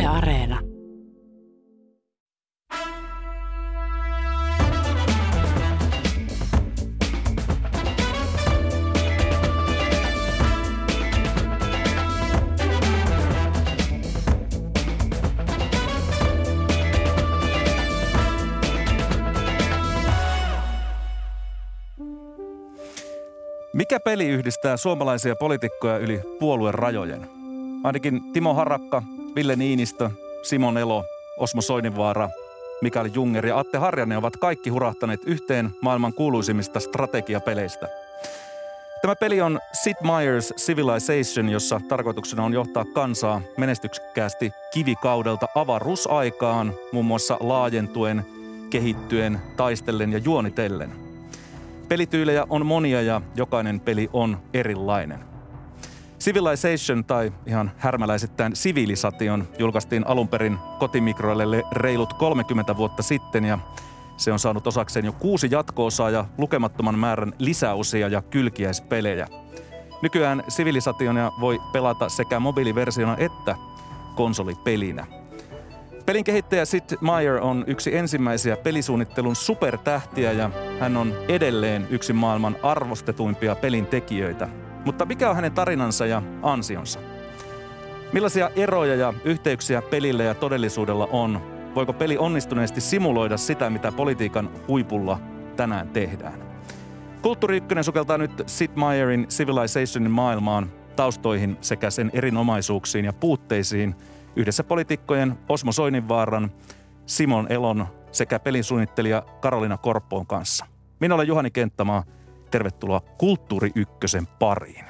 Areena. Mikä peli yhdistää suomalaisia poliitikkoja yli puolueen rajojen? Ainakin Timo Harakka, Ville Niinistö, Simon Elo, Osmo Soininvaara, Mikael Junger ja Atte Harjanne ovat kaikki hurahtaneet yhteen maailman kuuluisimmista strategiapeleistä. Tämä peli on Sid Meier's Civilization, jossa tarkoituksena on johtaa kansaa menestyksekkäästi kivikaudelta avaruusaikaan, muun muassa laajentuen, kehittyen, taistellen ja juonitellen. Pelityylejä on monia ja jokainen peli on erilainen. Civilization tai ihan härmäläisittäin Civilization julkaistiin alun perin kotimikroille reilut 30 vuotta sitten ja se on saanut osakseen jo 6 jatko-osaa ja lukemattoman määrän lisäosia ja kylkiäispelejä. Nykyään Civilizationia voi pelata sekä mobiiliversiona että konsolipelinä. Pelin kehittäjä Sid Meier on yksi ensimmäisiä pelisuunnittelun supertähtiä ja hän on edelleen yksi maailman arvostetuimpia pelin tekijöitä. Mutta mikä on hänen tarinansa ja ansionsa? Millaisia eroja ja yhteyksiä pelillä ja todellisuudella on? Voiko peli onnistuneesti simuloida sitä, mitä politiikan huipulla tänään tehdään? Kulttuuri Ykkönen sukeltaa nyt Sid Meierin Civilizationin maailmaan, taustoihin sekä sen erinomaisuuksiin ja puutteisiin yhdessä poliitikkojen Osmo Soininvaaran, Simon Elon sekä pelinsuunnittelija Karolina Korppoon kanssa. Minä olen Juhani Kenttämaa. Tervetuloa Kulttuuri Ykkösen pariin.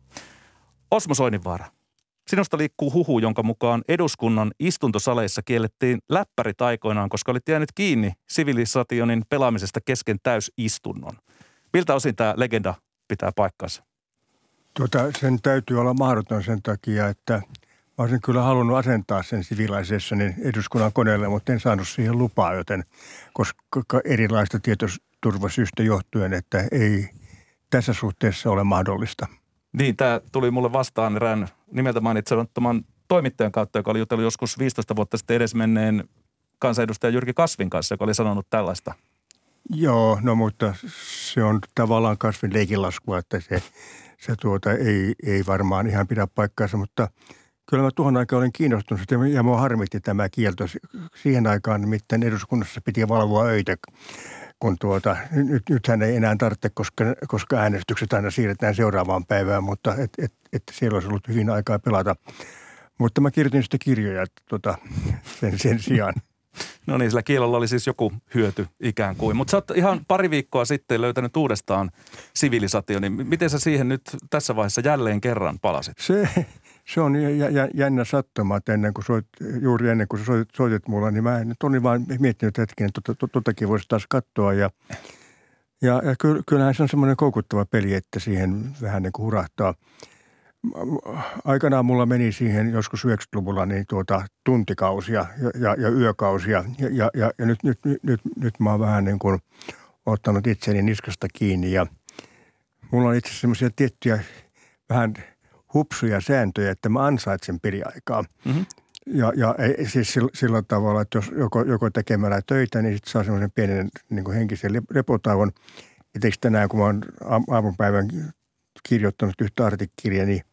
Osmo Soininvaara, sinusta liikkuu huhu, jonka mukaan eduskunnan istuntosaleissa kiellettiin läppärit aikoinaan, koska olit jäänyt kiinni Civilizationin pelaamisesta kesken täysistunnon. Miltä osin tämä legenda pitää paikkansa? Sen täytyy olla mahdoton sen takia, että mä olisin kyllä halunnut asentaa sen Civilizationin eduskunnan koneelle, mutta en saanut siihen lupaa, joten koska erilaista tietoturvasyistä johtuen, että ei tässä suhteessa ole mahdollista. Niin, tämä tuli mulle vastaan erään nimeltä mainitsemattoman toimittajan kautta, joka oli jutellut joskus 15 vuotta sitten edesmenneen kansanedustaja Jyrki Kasvin kanssa, joka oli sanonut tällaista. Joo, no mutta se on tavallaan Kasvin leikinlaskua, että se ei varmaan ihan pidä paikkaansa, mutta kyllä mä tuohon aikaan olin kiinnostunut ja mua harmitti tämä kielto. Siihen aikaan nimittäin eduskunnassa piti valvoa öitä, kun nythän ei enää tarvitse, koska äänestykset aina siirretään seuraavaan päivään, mutta että siellä olisi ollut hyvin aikaa pelata. Mutta mä kirjoitin sitä kirjoja sen sijaan. No niin, sillä kielellä oli siis joku hyöty ikään kuin. Mutta sä oot ihan pari viikkoa sitten löytänyt uudestaan Civilizationin. Miten sä siihen nyt tässä vaiheessa jälleen kerran palasit? Se on jännä sattuma, että juuri ennen kuin sä soitit mulla, niin mä nyt olin vaan miettinyt hetken, että totakin voisi taas katsoa. Ja kyllähän se on semmoinen koukuttava peli, että siihen vähän niin kuin hurahtaa. Aikanaan mulla meni siihen joskus 90-luvulla niin tuntikausia ja yökausia ja nyt mä oon vähän niin kuin ottanut itseni niskasta kiinni ja mulla on itse asiassa semmoisia tiettyjä vähän hupsuja sääntöjä, että mä ansaitsen peliaikaa. Mm-hmm. Ja siis sillä tavalla, että jos joko tekemällä töitä, niin sitten saa semmoisen pienen niin kuin henkisen lepotauon. Eteikö tänään, kun mä oon aamupäivän kirjoittanut yhtä artikkelia, niin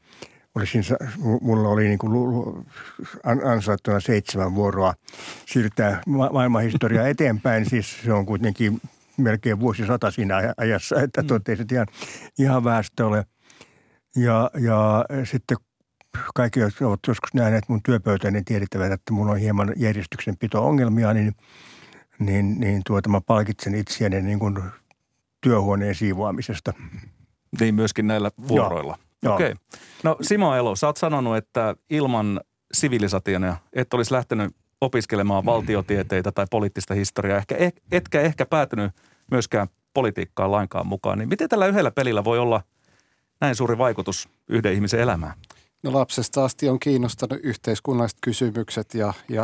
mulla oli niin kuin ansaittuna 7 vuoroa siirtää maailmanhistoriaa eteenpäin. Siis se on kuitenkin melkein vuosisata siinä ajassa, että ei se ihan vähäistä ole. Ja sitten kaikki, jotka ovat joskus nähneet mun työpöytäni, niin tiedettävät, että mulla on hieman järjestyksenpito-ongelmia, niin mä palkitsen itseäni niin kuin työhuoneen siivoamisesta. Niin myöskin näillä vuoroilla. Okei. No Simo Elo, sä oot sanonut, että ilman Civilizationia et olisi lähtenyt opiskelemaan valtiotieteitä tai poliittista historiaa. Etkä ehkä päätynyt myöskään politiikkaan lainkaan mukaan. Niin miten tällä yhdellä pelillä voi olla näin suuri vaikutus yhden ihmisen elämään? No lapsesta asti on kiinnostanut yhteiskunnalliset kysymykset ja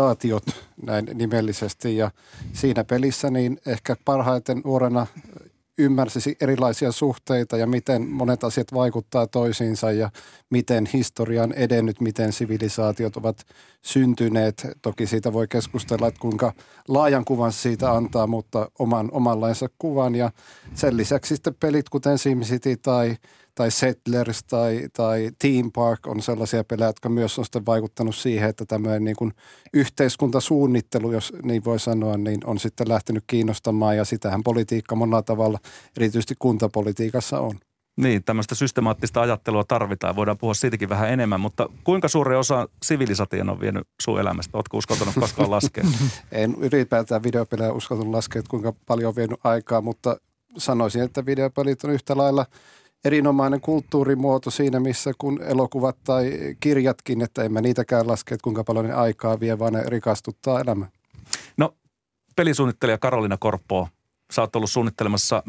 sivilisaatiot näin nimellisesti. Ja siinä pelissä niin ehkä parhaiten nuorena ymmärsi erilaisia suhteita ja miten monet asiat vaikuttaa toisiinsa ja miten historia on edennyt, miten sivilisaatiot ovat syntyneet. Toki siitä voi keskustella, että kuinka laajan kuvan siitä antaa, mutta omanlainsa kuvan. Ja sen lisäksi sitten pelit, kuten SimCity tai Settlers tai Theme Park on sellaisia pelejä, jotka myös on sitten vaikuttanut siihen, että tämmöinen niin kuin yhteiskuntasuunnittelu, jos niin voi sanoa, niin on sitten lähtenyt kiinnostamaan ja sitähän politiikka monella tavalla, erityisesti kuntapolitiikassa on. Niin, tämmöistä systemaattista ajattelua tarvitaan. Voidaan puhua siitäkin vähän enemmän, mutta kuinka suuri osa sivilisaation on vienyt sun elämästä? Ootko uskaltanut koskaan laskea? En ylipäätään videopelejä uskaltanut laskea, että kuinka paljon on vienyt aikaa, mutta sanoisin, että videopelit on yhtä lailla erinomainen kulttuurimuoto siinä, missä kun elokuvat tai kirjatkin, että en mä niitäkään laske, että kuinka paljon ne aikaa vie, vaan ne rikastuttaa elämää. No, pelisuunnittelija Karoliina Korppoo, sä oot ollut suunnittelemassa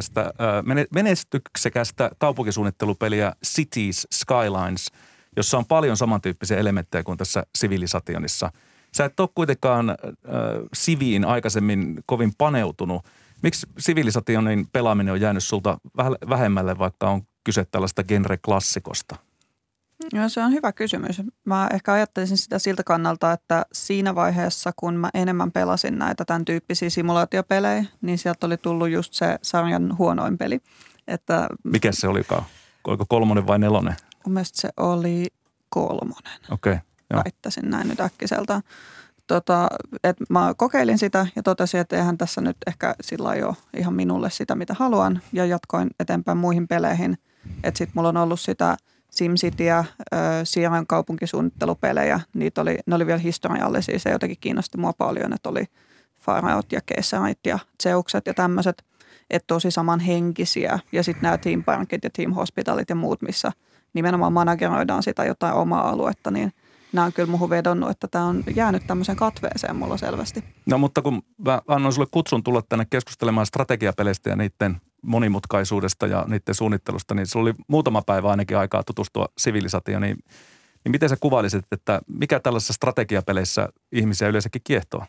menestyksekästä kaupunkisuunnittelupeliä Cities Skylines, jossa on paljon samantyyppisiä elementtejä kuin tässä Civilizationissa. Sä et ole kuitenkaan Civiin aikaisemmin kovin paneutunut. Miksi Civilizationin pelaaminen on jäänyt sulta vähemmälle, vaikka on kyse tällaista genre-klassikosta? Joo, se on hyvä kysymys. Mä ehkä ajattelisin sitä siltä kannalta, että siinä vaiheessa, kun mä enemmän pelasin näitä tämän tyyppisiä simulaatiopelejä, niin sieltä oli tullut just se sarjan huonoin peli. Että mikä se olikaan? Oliko 3 vai 4? Mun mielestä se oli 3. Okei, joo. Väittäisin näin nyt äkkiseltä. Että mä kokeilin sitä ja totesin, että eihän tässä nyt ehkä sillä ei ole ihan minulle sitä, mitä haluan. Ja jatkoin eteenpäin muihin peleihin. Että sitten mulla on ollut sitä SimCityä, Sierran kaupunkisuunnittelupelejä. Ne oli vielä historiallisia. Se jotenkin kiinnosti mua paljon, että oli Faraot ja Keessarit ja Zeukset ja tämmöiset. Että tosi samanhenkisiä. Ja sitten nämä Team Parkit ja Team Hospitalit ja muut, missä nimenomaan manageroidaan sitä jotain omaa aluetta, niin nämä on kyllä muuhun vedonnut, että tämä on jäänyt tämmöiseen katveeseen mulla selvästi. No mutta kun mä annoin sulle kutsun tulla tänne keskustelemaan strategiapeleistä ja niiden monimutkaisuudesta ja niiden suunnittelusta, niin se oli muutama päivä ainakin aikaa tutustua Civilizationiin. Niin miten sä kuvailisit, että mikä tällaisissa strategiapeleissä ihmisiä yleensäkin kiehtoo?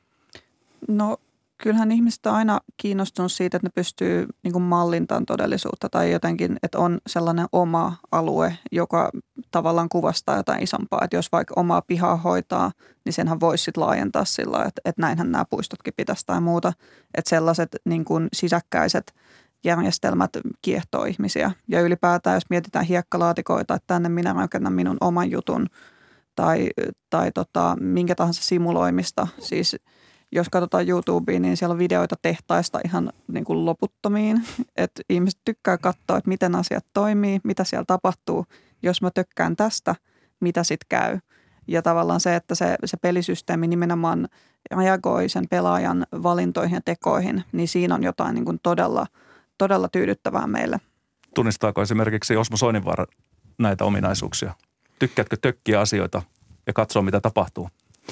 No kyllähän ihmiset on aina kiinnostunut siitä, että ne pystyy niin kuin mallintamaan todellisuutta tai jotenkin, että on sellainen oma alue, joka tavallaan kuvastaa jotain isompaa. Että jos vaikka omaa pihaa hoitaa, niin senhän voisi sitten laajentaa sillä lailla, että näinhän nämä puistotkin pitäisi tai muuta. Että sellaiset niin kuin sisäkkäiset järjestelmät kiehtoo ihmisiä. Ja ylipäätään, jos mietitään hiekkalaatikoita, että tänne minä rakennan minun oman jutun tai minkä tahansa simuloimista, siis jos katsotaan YouTubea, niin siellä on videoita tehtaista ihan niin kuin loputtomiin. Että ihmiset tykkää katsoa, että miten asiat toimii, mitä siellä tapahtuu. Jos mä tykkään tästä, mitä sitten käy. Ja tavallaan se, että se pelisysteemi nimenomaan reagoi sen pelaajan valintoihin ja tekoihin, niin siinä on jotain niin kuin todella tyydyttävää meille. Tunnistaako esimerkiksi Osmo Soininvaara näitä ominaisuuksia? Tykkäätkö tökkiä asioita ja katsoa, mitä tapahtuu?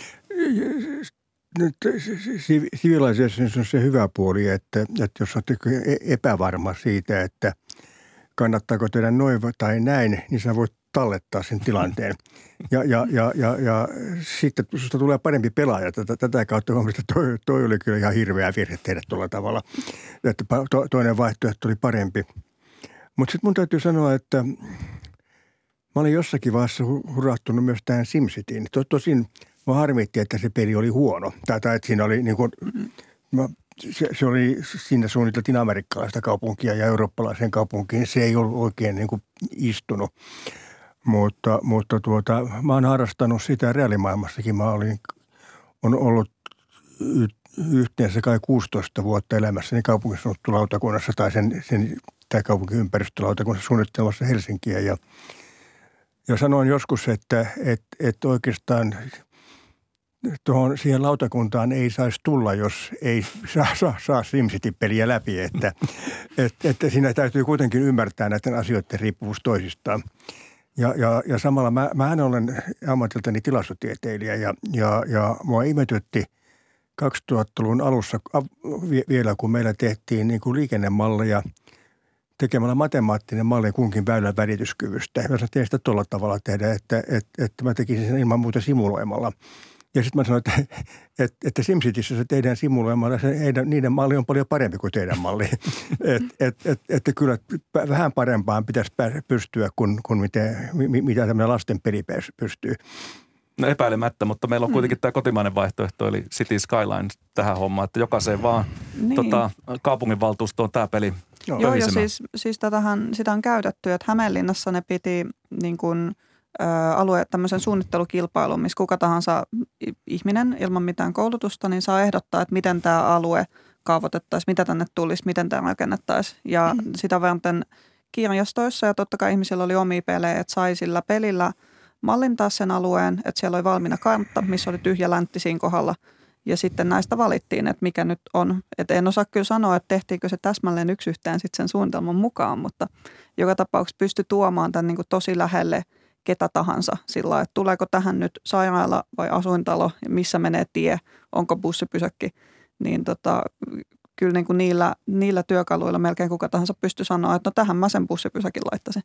Nyt Civilizationissa on se hyvä puoli, että jos olet epävarma siitä, että kannattaako tehdä noin tai näin, niin sä voit tallettaa sen tilanteen. Ja sitten susta tulee parempi pelaaja. Tätä kautta toi oli kyllä ihan hirveä virhe tehdä tuolla tavalla. Että toinen vaihtoehto oli parempi. Mutta sitten mun täytyy sanoa, että mä olin jossakin vaiheessa hurahtunut myös tähän SimCityin. Tosin mä harmitti, että se peli oli huono. Tai että siinä oli niin kuin, siinä suunniteltiin amerikkalaista kaupunkia ja eurooppalaisen kaupunkiin. Se ei ollut oikein niin kuin istunut. Mutta mä oon harrastanut sitä reaalimaailmassakin. Mä on ollut yhteensä kai 16 vuotta elämässäni kaupunkisuunnittelulautakunnassa tai tai kaupunkiympäristölautakunnassa suunnittelemassa Helsinkiä. Ja sanoin joskus, että oikeastaan siihen lautakuntaan ei saisi tulla, jos ei saa SimCity-peliä läpi. Että siinä täytyy kuitenkin ymmärtää näiden asioiden riippuvuus toisistaan. Ja samalla mähän olen ammatiltani tilastotieteilijä ja mua ihmetytti 2000-luvun alussa vielä, kun meillä tehtiin niin kuin liikennemalleja tekemällä matemaattinen malli kunkin väylän välityskyvystä. Mä tein sitä tuolla tavalla tehdä, että mä tekisin sen ilman muuta simuloimalla. Ja sitten mä sanoin, että SimCityssä se teidän simuloimalla, niiden malli on paljon parempi kuin teidän malli. Että kyllä vähän parempaan pitäisi pystyä kuin mitä tämmöinen lasten peli pystyy. No epäilemättä, mutta meillä on kuitenkin tämä kotimainen vaihtoehto, eli City Skyline tähän hommaan, että jokaiseen vaan kaupunginvaltuustoon tämä peli. Joo, ja siis sitä on käytetty, että Hämeenlinnassa ne piti niin kuin tämmöisen suunnittelukilpailun, missä kuka tahansa ihminen ilman mitään koulutusta, niin saa ehdottaa, että miten tämä alue kaavoitettaisiin, mitä tänne tulisi, miten tämä rakennettaisiin. Ja sitä varten kirjastoissa ja totta kai ihmisillä oli omia pelejä, että sai sillä pelillä mallintaa sen alueen, että siellä oli valmiina kartta, missä oli tyhjä läntti siinä kohdalla. Ja sitten näistä valittiin, että mikä nyt on. Että en osaa kyllä sanoa, että tehtiinkö se täsmälleen yksi yhteen sitten sen suunnitelman mukaan, mutta joka tapauksessa pystyi tuomaan tämän niin kuin tosi lähelle ketä tahansa sillä lailla, että tuleeko tähän nyt sairaala vai asuintalo, missä menee tie, onko bussipysäkki, niin kyllä niin kuin niillä työkaluilla melkein kuka tahansa pystyy sanoa, että no tähän mä sen bussipysäkin laittaisin.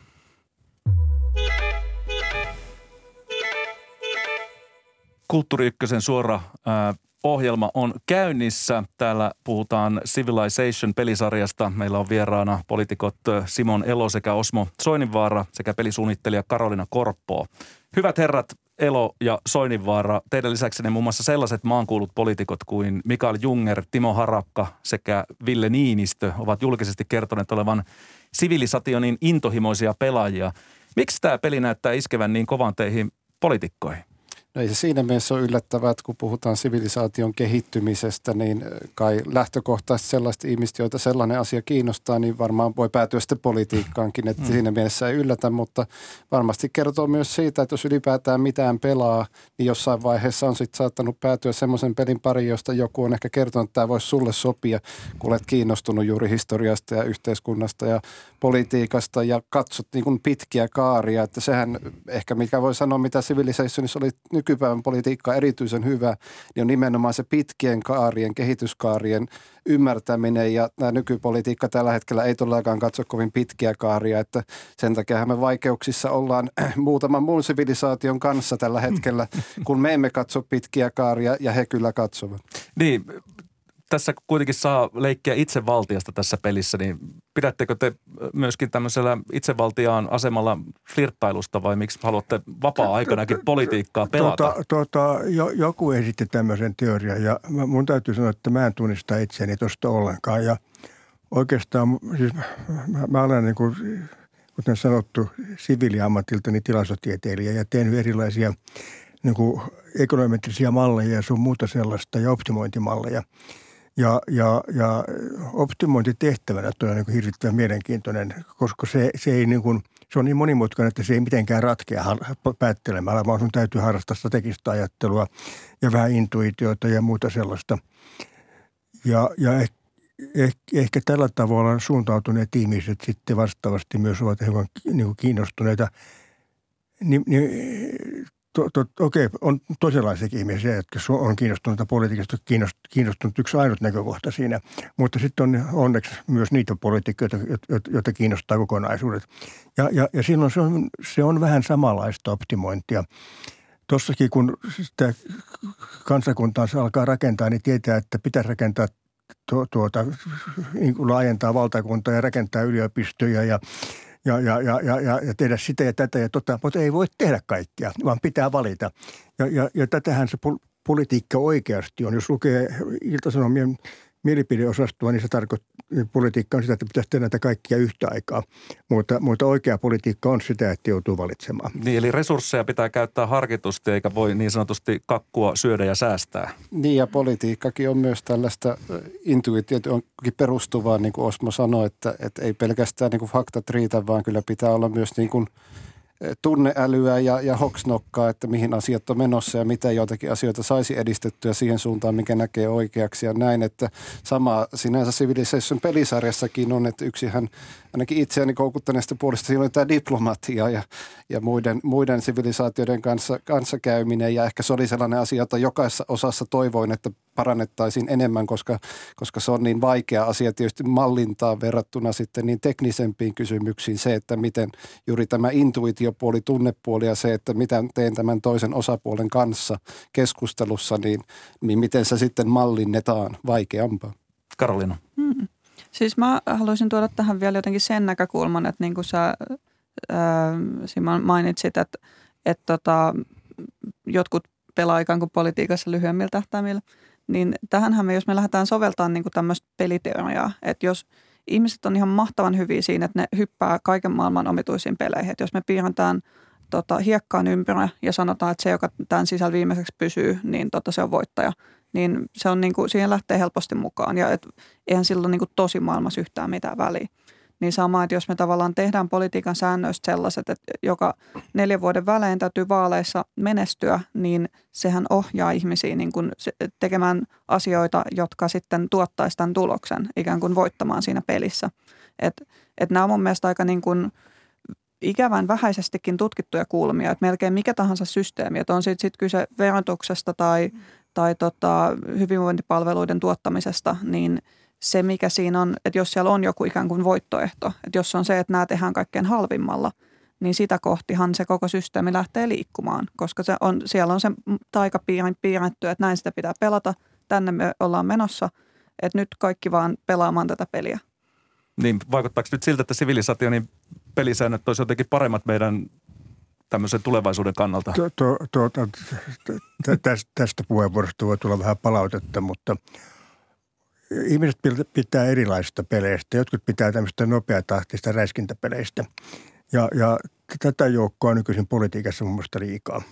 Kulttuuri Ykkösen suora ohjelma on käynnissä. Täällä puhutaan Civilization-pelisarjasta. Meillä on vieraana poliitikot Simon Elo sekä Osmo Soininvaara sekä pelisuunnittelija Karoliina Korppoo. Hyvät herrat Elo ja Soininvaara, teidän lisäksi ne muun muassa sellaiset maankuulut poliitikot kuin Mikael Junger, Timo Harakka sekä Ville Niinistö ovat julkisesti kertoneet olevan Civilizationin intohimoisia pelaajia. Miksi tämä peli näyttää iskevän niin kovan teihin poliitikkoihin? No ei se siinä mielessä ole yllättävää, että kun puhutaan sivilisaation kehittymisestä, niin kai lähtökohtaisesti sellaiset ihmiset, joita sellainen asia kiinnostaa, niin varmaan voi päätyä sitten politiikkaankin, että siinä mielessä ei yllätä, mutta varmasti kertoo myös siitä, että jos ylipäätään mitään pelaa, niin jossain vaiheessa on sitten saattanut päätyä semmoisen pelin pariin, josta joku on ehkä kertonut, että tämä voisi sulle sopia, kun olet kiinnostunut juuri historiasta ja yhteiskunnasta ja politiikasta ja katsot niin kuin pitkiä kaaria, että sehän ehkä mikä voi sanoa, mitä Civilizationissa oli nykypäivän politiikka erityisen hyvä, niin on nimenomaan se pitkien kaarien, kehityskaarien ymmärtäminen ja tämä nykypolitiikka tällä hetkellä ei todellakaan katso kovin pitkiä kaaria, että sen takia me vaikeuksissa ollaan muutaman muun sivilisaation kanssa tällä hetkellä, kun me emme katso pitkiä kaaria ja he kyllä katsovat. Niin, tässä kuitenkin saa leikkiä itsevaltiasta tässä pelissä, niin pidättekö te myöskin tämmöisellä itsevaltiaan asemalla flirttailusta vai miksi haluatte vapaa-aikanakin politiikkaa pelata? Joku esitti tämmöisen teorian ja mun täytyy sanoa, että mä en tunnista itseäni tuosta ollenkaan ja oikeastaan siis mä olen niin kuin, kuten sanottu, siviiliammatiltani tilastotieteilijä ja teen erilaisia niin kuin ekonometrisia malleja ja sun muuta sellaista ja optimointimalleja. Ja optimointitehtävänä toi on niin kuin hirvittävän mielenkiintoinen, koska se ei niin kuin, se on niin monimutkainen, että se ei mitenkään ratkea päättelemällä, vaan sun täytyy harrastaa strategista ajattelua ja vähän intuitiota ja muuta sellaista. Ja ehkä tällä tavalla suuntautuneet ihmiset sitten vastaavasti myös ovat niin kuin kiinnostuneita. Okei, on toisenlaisiakin ihmisiä, jotka on kiinnostuneita politiikasta, kiinnostunut yksi ainut näkökohta siinä. Mutta sitten on onneksi myös niitä poliitikkoja, joita kiinnostaa kokonaisuudet. Ja silloin se on vähän samanlaista optimointia. Tuossakin kun sitä kansakuntaansa alkaa rakentaa, niin tietää, että pitäisi rakentaa niin laajentaa valtakuntaa ja rakentaa yliopistoja ja tehdä sitä ja tätä ja mutta ei voi tehdä kaikkea, vaan pitää valita. Ja tätähän se politiikka oikeasti on. Jos lukee Ilta-Sanomien mielipideosastoa, niin se tarkoittaa, politiikka on sitä, että pitäisi tehdä näitä kaikkia yhtä aikaa. Mutta oikea politiikka on sitä, että joutuu valitsemaan. Niin, eli resursseja pitää käyttää harkitusti, eikä voi niin sanotusti kakkua syödä ja säästää. Niin, ja politiikkakin on myös tällaista intuitioon perustuvaa, niin kuin Osmo sanoi, että ei pelkästään niin kuin faktat riitä, vaan kyllä pitää olla myös niin kuin tunneälyä ja hoksnokkaa, että mihin asiat on menossa ja miten joitakin asioita saisi edistettyä siihen suuntaan, mikä näkee oikeaksi ja näin, että sama sinänsä Civilization pelisarjassakin on, että yksihän ainakin itseäni koukuttaneesta puolesta siinä oli tämä diplomatia ja muiden sivilisaatioiden kanssa käyminen. Ja ehkä se oli sellainen asia, jota jokaisessa osassa toivoin, että parannettaisiin enemmän, koska se on niin vaikea asia tietysti mallintaa verrattuna sitten niin teknisempiin kysymyksiin. Se, että miten juuri tämä intuitiopuoli, tunnepuoli ja se, että mitä teen tämän toisen osapuolen kanssa keskustelussa, niin miten se sitten mallinnetaan vaikeampaa. Karoliina. Siis mä haluaisin tuoda tähän vielä jotenkin sen näkökulman, että niin kuin sä Simon mainitsit, että jotkut pelaa ikään kuin politiikassa lyhyemmillä tähtäimillä, niin tähänhän jos me lähdetään soveltamaan niin kuin tämmöistä peliteoriaa, että jos ihmiset on ihan mahtavan hyviä siinä, että ne hyppää kaiken maailman omituisiin peleihin, että jos me piirretään hiekkaan ympyrä ja sanotaan, että se, joka tämän sisällä viimeiseksi pysyy, niin se on voittaja. Niin se on niin kuin, siihen lähtee helposti mukaan ja eihän silloin niin kuin tosi maailmassa yhtään mitään väliä. Niin sama, että jos me tavallaan tehdään politiikan säännöistä sellaiset, että joka 4 vuoden välein täytyy vaaleissa menestyä, niin sehän ohjaa ihmisiä niin kuin tekemään asioita, jotka sitten tuottaisi tämän tuloksen ikään kuin voittamaan siinä pelissä. Että nämä on mun mielestä aika niin kuin ikävän vähäisestikin tutkittuja kulmia, että melkein mikä tahansa systeemi, että on sitten kyse verotuksesta tai hyvinvointipalveluiden tuottamisesta, niin se mikä siinä on, että jos siellä on joku ikään kuin voittoehto, että jos on se, että nämä tehdään kaikkein halvimmalla, niin sitä kohtihan se koko systeemi lähtee liikkumaan, koska siellä on se taikapiirin piirretty, että näin sitä pitää pelata, tänne me ollaan menossa, että nyt kaikki vaan pelaamaan tätä peliä. Niin vaikuttaako nyt siltä, että sivilisaationin pelisäännöt olisi jotenkin paremmat meidän tämmöisen tulevaisuuden kannalta? Tästä puheenvuorosta voi tulla vähän palautetta, mutta ihmiset pitää erilaisista peleistä. Jotkut pitää tämmöistä nopeatahtista räiskintäpeleistä. Ja tätä joukkoa nykyisin politiikassa mun mielestä liikaa.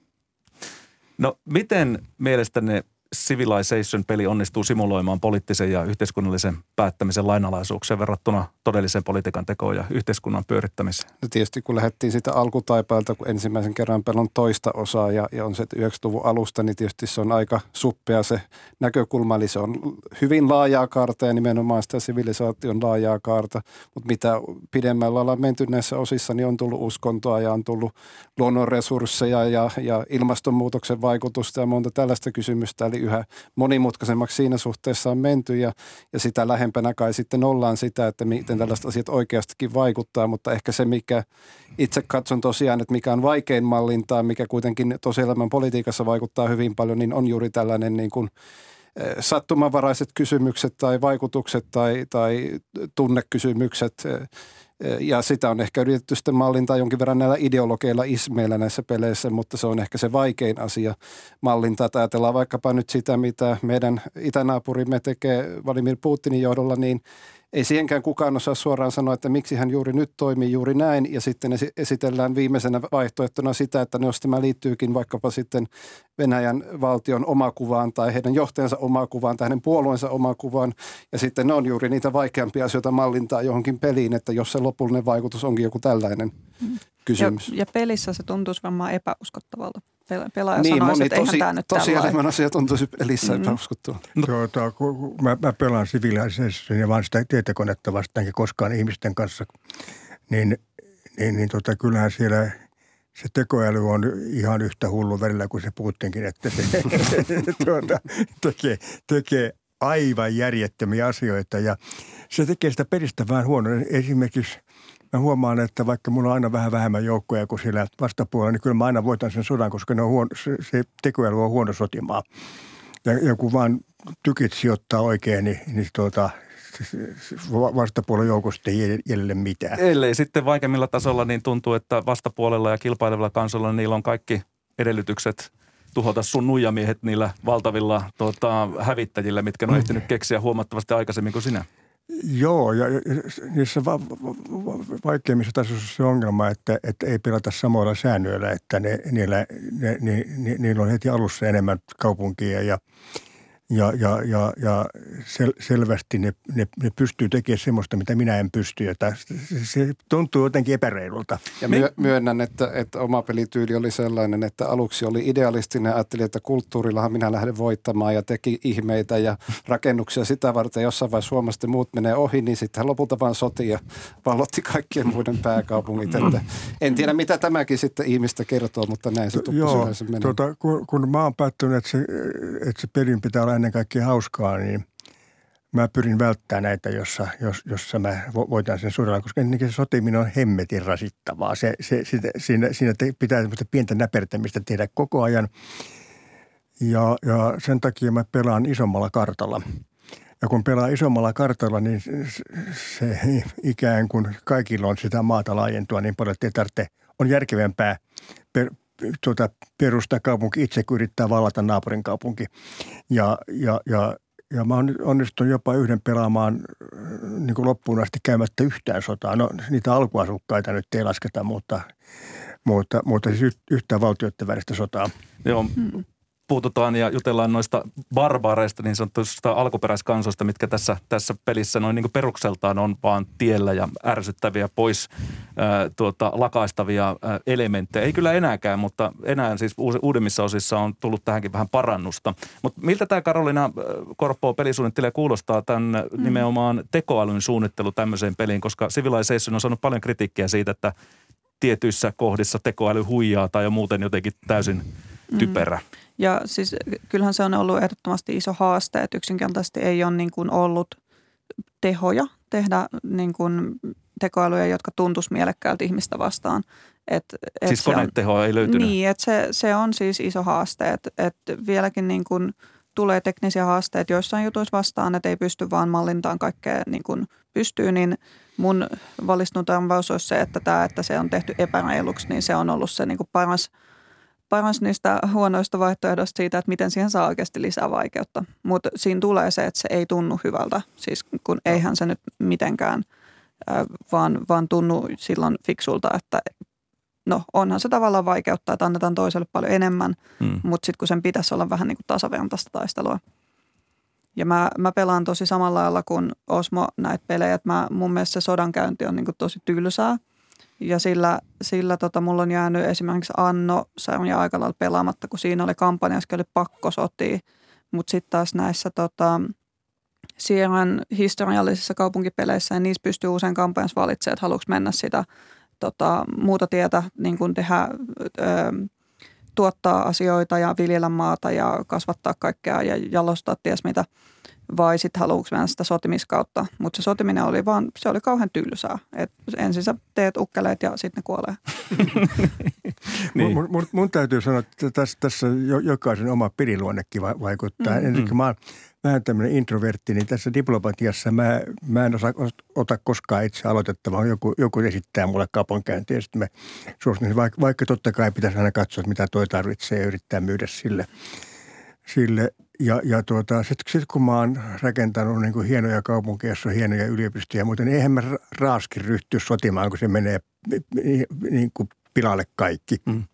No miten mielestäni Civilization-peli onnistuu simuloimaan poliittisen ja yhteiskunnallisen päättämisen lainalaisuuksien verrattuna todelliseen politiikan tekoon ja yhteiskunnan pyörittämiseen? No tietysti kun lähdettiin sitä alkutaipailta, kun ensimmäisen kerran pelon toista osaa ja on se 90-luvun alusta, niin tietysti se on aika suppea se näkökulma. Eli se on hyvin laajaa kaarta ja nimenomaan sitä sivilisaation laajaa kaarta. Mutta mitä pidemmällä ollaan menty näissä osissa, niin on tullut uskontoa ja on tullut luonnonresursseja ja ilmastonmuutoksen vaikutusta ja monta tällaista kysymystä. Eli yhä monimutkaisemmaksi siinä suhteessa on menty ja sitä lähempänä kai sitten ollaan sitä, että miten tällaiset asiat oikeastikin vaikuttaa, mutta ehkä se, mikä itse katson tosiaan, että mikä on vaikein mallintaa, mikä kuitenkin tosielämän politiikassa vaikuttaa hyvin paljon, niin on juuri tällainen niin kuin sattumanvaraiset kysymykset tai vaikutukset tai tunnekysymykset. Ja sitä on ehkä yritetty sitten mallintaa jonkin verran näillä ideologeilla ismeillä näissä peleissä, mutta se on ehkä se vaikein asia mallintaa. Ajatellaan vaikkapa nyt sitä, mitä meidän itänaapurimme tekee Vladimir Putinin johdolla, niin ei siihenkään kukaan osaa suoraan sanoa, että miksi hän juuri nyt toimii juuri näin. Ja sitten esitellään viimeisenä vaihtoehtona sitä, että jos tämä liittyykin vaikkapa sitten Venäjän valtion omakuvaan tai heidän johtajansa omakuvaan tai hänen puolueensa omakuvaan. Ja sitten ne on juuri niitä vaikeampia asioita mallintaa johonkin peliin, että jos se lopullinen vaikutus onkin joku tällainen kysymys. Ja pelissä se tuntuisi varmaan epäuskottavalta. Pelaaja sanoisi, että eihän tämä nyt tosiaan asia tuntuisi pelissä epäuskottavalta. Mä pelaan Civilization ja vaan sitä tietokonetta vastaankin koskaan ihmisten kanssa, niin kyllähän siellä se tekoäly on ihan yhtä hullu välillä kuin se Putinkin, että se tekee aivan järjettömiä asioita ja se tekee sitä pelistä vähän huono. Esimerkiksi mä huomaan, että vaikka mulla on aina vähän vähemmän joukkoja kuin sillä vastapuolella, niin kyllä mä aina voitan sen sodan, koska se tekoäly on huono sotimaa. Ja kun vaan tykit sijoittaa oikein, niin vastapuolen joukosta ei jäljelle mitään. Ellei sitten vaikeimmilla tasolla, niin tuntuu, että vastapuolella ja kilpailevilla kansoilla niillä on kaikki edellytykset tuhota sun nuijamiehet niillä valtavilla hävittäjillä, mitkä on ehtinyt keksiä huomattavasti aikaisemmin kuin sinä. Joo, ja niissä vaikeimmissa tasoissa se ongelma, että ei pelata samoilla säännöillä, että niillä on heti alussa enemmän kaupunkia ja selvästi ne pystyy tekemään semmoista, mitä minä en pysty. Se tuntuu jotenkin epäreilulta. Ja myönnän, että oma pelityyli oli sellainen, että aluksi oli idealistinen. Ajattelin, että kulttuurillahan minä lähden voittamaan ja teki ihmeitä ja rakennuksia sitä varten. Jossain vaiheessa huomasti muut menee ohi, niin sitten lopulta vaan soti ja vallotti kaikkien muiden pääkaupungit. Että en tiedä, mitä tämäkin sitten ihmistä kertoo, mutta näin se tuppusi menee. Kun mä oon päättänyt, että se pelin pitää olla ennen kaikkea hauskaa, niin mä pyrin välttämään näitä, jossa mä voitan sen suurella, koska ennenkin se sotiminen on hemmetin rasittavaa. Siinä pitää semmoista pientä näpertämistä tehdä koko ajan ja sen takia mä pelaan isommalla kartalla. Ja kun pelaa isommalla kartalla, niin se ikään kuin kaikilla on sitä maata laajentua niin paljon, että ei tarvitse, on järkevämpää perustaa kaupunki itse, kun yrittää vallata naapurin kaupunki. Ja mä onnistun jopa yhden pelaamaan niin kuin loppuun asti käymättä yhtään sotaa. No niitä alkuasukkaita nyt ei lasketa, mutta siis yhtään valtioiden välistä sotaa. Joo. Puututaan ja jutellaan noista barbaareista, niin sanotusta alkuperäiskansoista, mitkä tässä pelissä noin niin kuin perukseltaan on vaan tiellä ja ärsyttäviä pois lakaistavia elementtejä. Ei kyllä enääkään, mutta enää siis uudemmissa osissa on tullut tähänkin vähän parannusta. Mutta miltä tämä Karoliina Korppo pelisuunnittelija kuulostaa tämän nimenomaan tekoälyn suunnittelu tämmöiseen peliin, koska Civilization on saanut paljon kritiikkiä siitä, että tietyissä kohdissa tekoäly huijaa tai on muuten jotenkin täysin typerä. Ja siis kyllähän se on ollut ehdottomasti iso haaste, että yksinkertaisesti ei ole niin kuin ollut tehoja tehdä niin kuin tekoälyjä, jotka tuntuisi mielekkäältä ihmistä vastaan. Siis konetehoa ei löytynyt? Niin, että se on siis iso haaste, että vieläkin niin kuin tulee teknisiä haasteita joissain jutuissa vastaan, että ei pysty vaan mallintaan kaikkea niin kuin pystyy, niin mun valistunut arvaus olisi se, että se on tehty epäreiluksi, niin se on ollut se niin kuin paras niistä huonoista vaihtoehdoista siitä, että miten siihen saa oikeasti lisää vaikeutta. Mutta siinä tulee se, että se ei tunnu hyvältä, siis kun eihän se nyt mitenkään vaan tunnu silloin fiksulta, että no onhan se tavallaan vaikeuttaa, että annetaan toiselle paljon enemmän, mutta sitten kun sen pitäisi olla vähän niin kuin tasavertaista taistelua. Ja mä pelaan tosi samalla lailla kuin Osmo näitä pelejä, että mun mielestä se sodankäynti on niin kuin tosi tylsää. Ja sillä mulla on jäänyt esimerkiksi Anno-sarja aika lailla pelaamatta, kun siinä oli kampanja, jossa oli pakko sotia. Mutta sitten taas näissä Sierran historiallisissa kaupunkipeleissä, ja niissä pystyy usein kampanjassa valitsemaan, että haluatko mennä sitä muuta tietä, niin kuin tehdä, tuottaa asioita ja viljellä maata ja kasvattaa kaikkea ja jalostaa ties mitä. Vai sitten haluatko mennä sitä sotimiskautta. Mutta se sotiminen se oli kauhean tylsää. Et ensin sä teet ukkeleet ja sitten ne kuolee. Niin. Mun täytyy sanoa, että tässä jokaisen oma peliluonnekin vaikuttaa. Ensinnäkin mä oon vähän tämmöinen introvertti, niin tässä diplomatiassa mä en ota koskaan itse aloitetta, vaan joku esittää mulle kaupankäyntiä. Ja sitten mä suostun, vaikka totta kai pitäisi aina katsoa, että mitä toi tarvitsee ja yrittää myydä sille. Ja sitten kun mä oon rakentanut niin kuin hienoja kaupunkeja, jossa on hienoja yliopistoja, mutta niin eihän mä raaskin ryhtyä sotimaan, kun se menee niin kuin pilalle kaikki.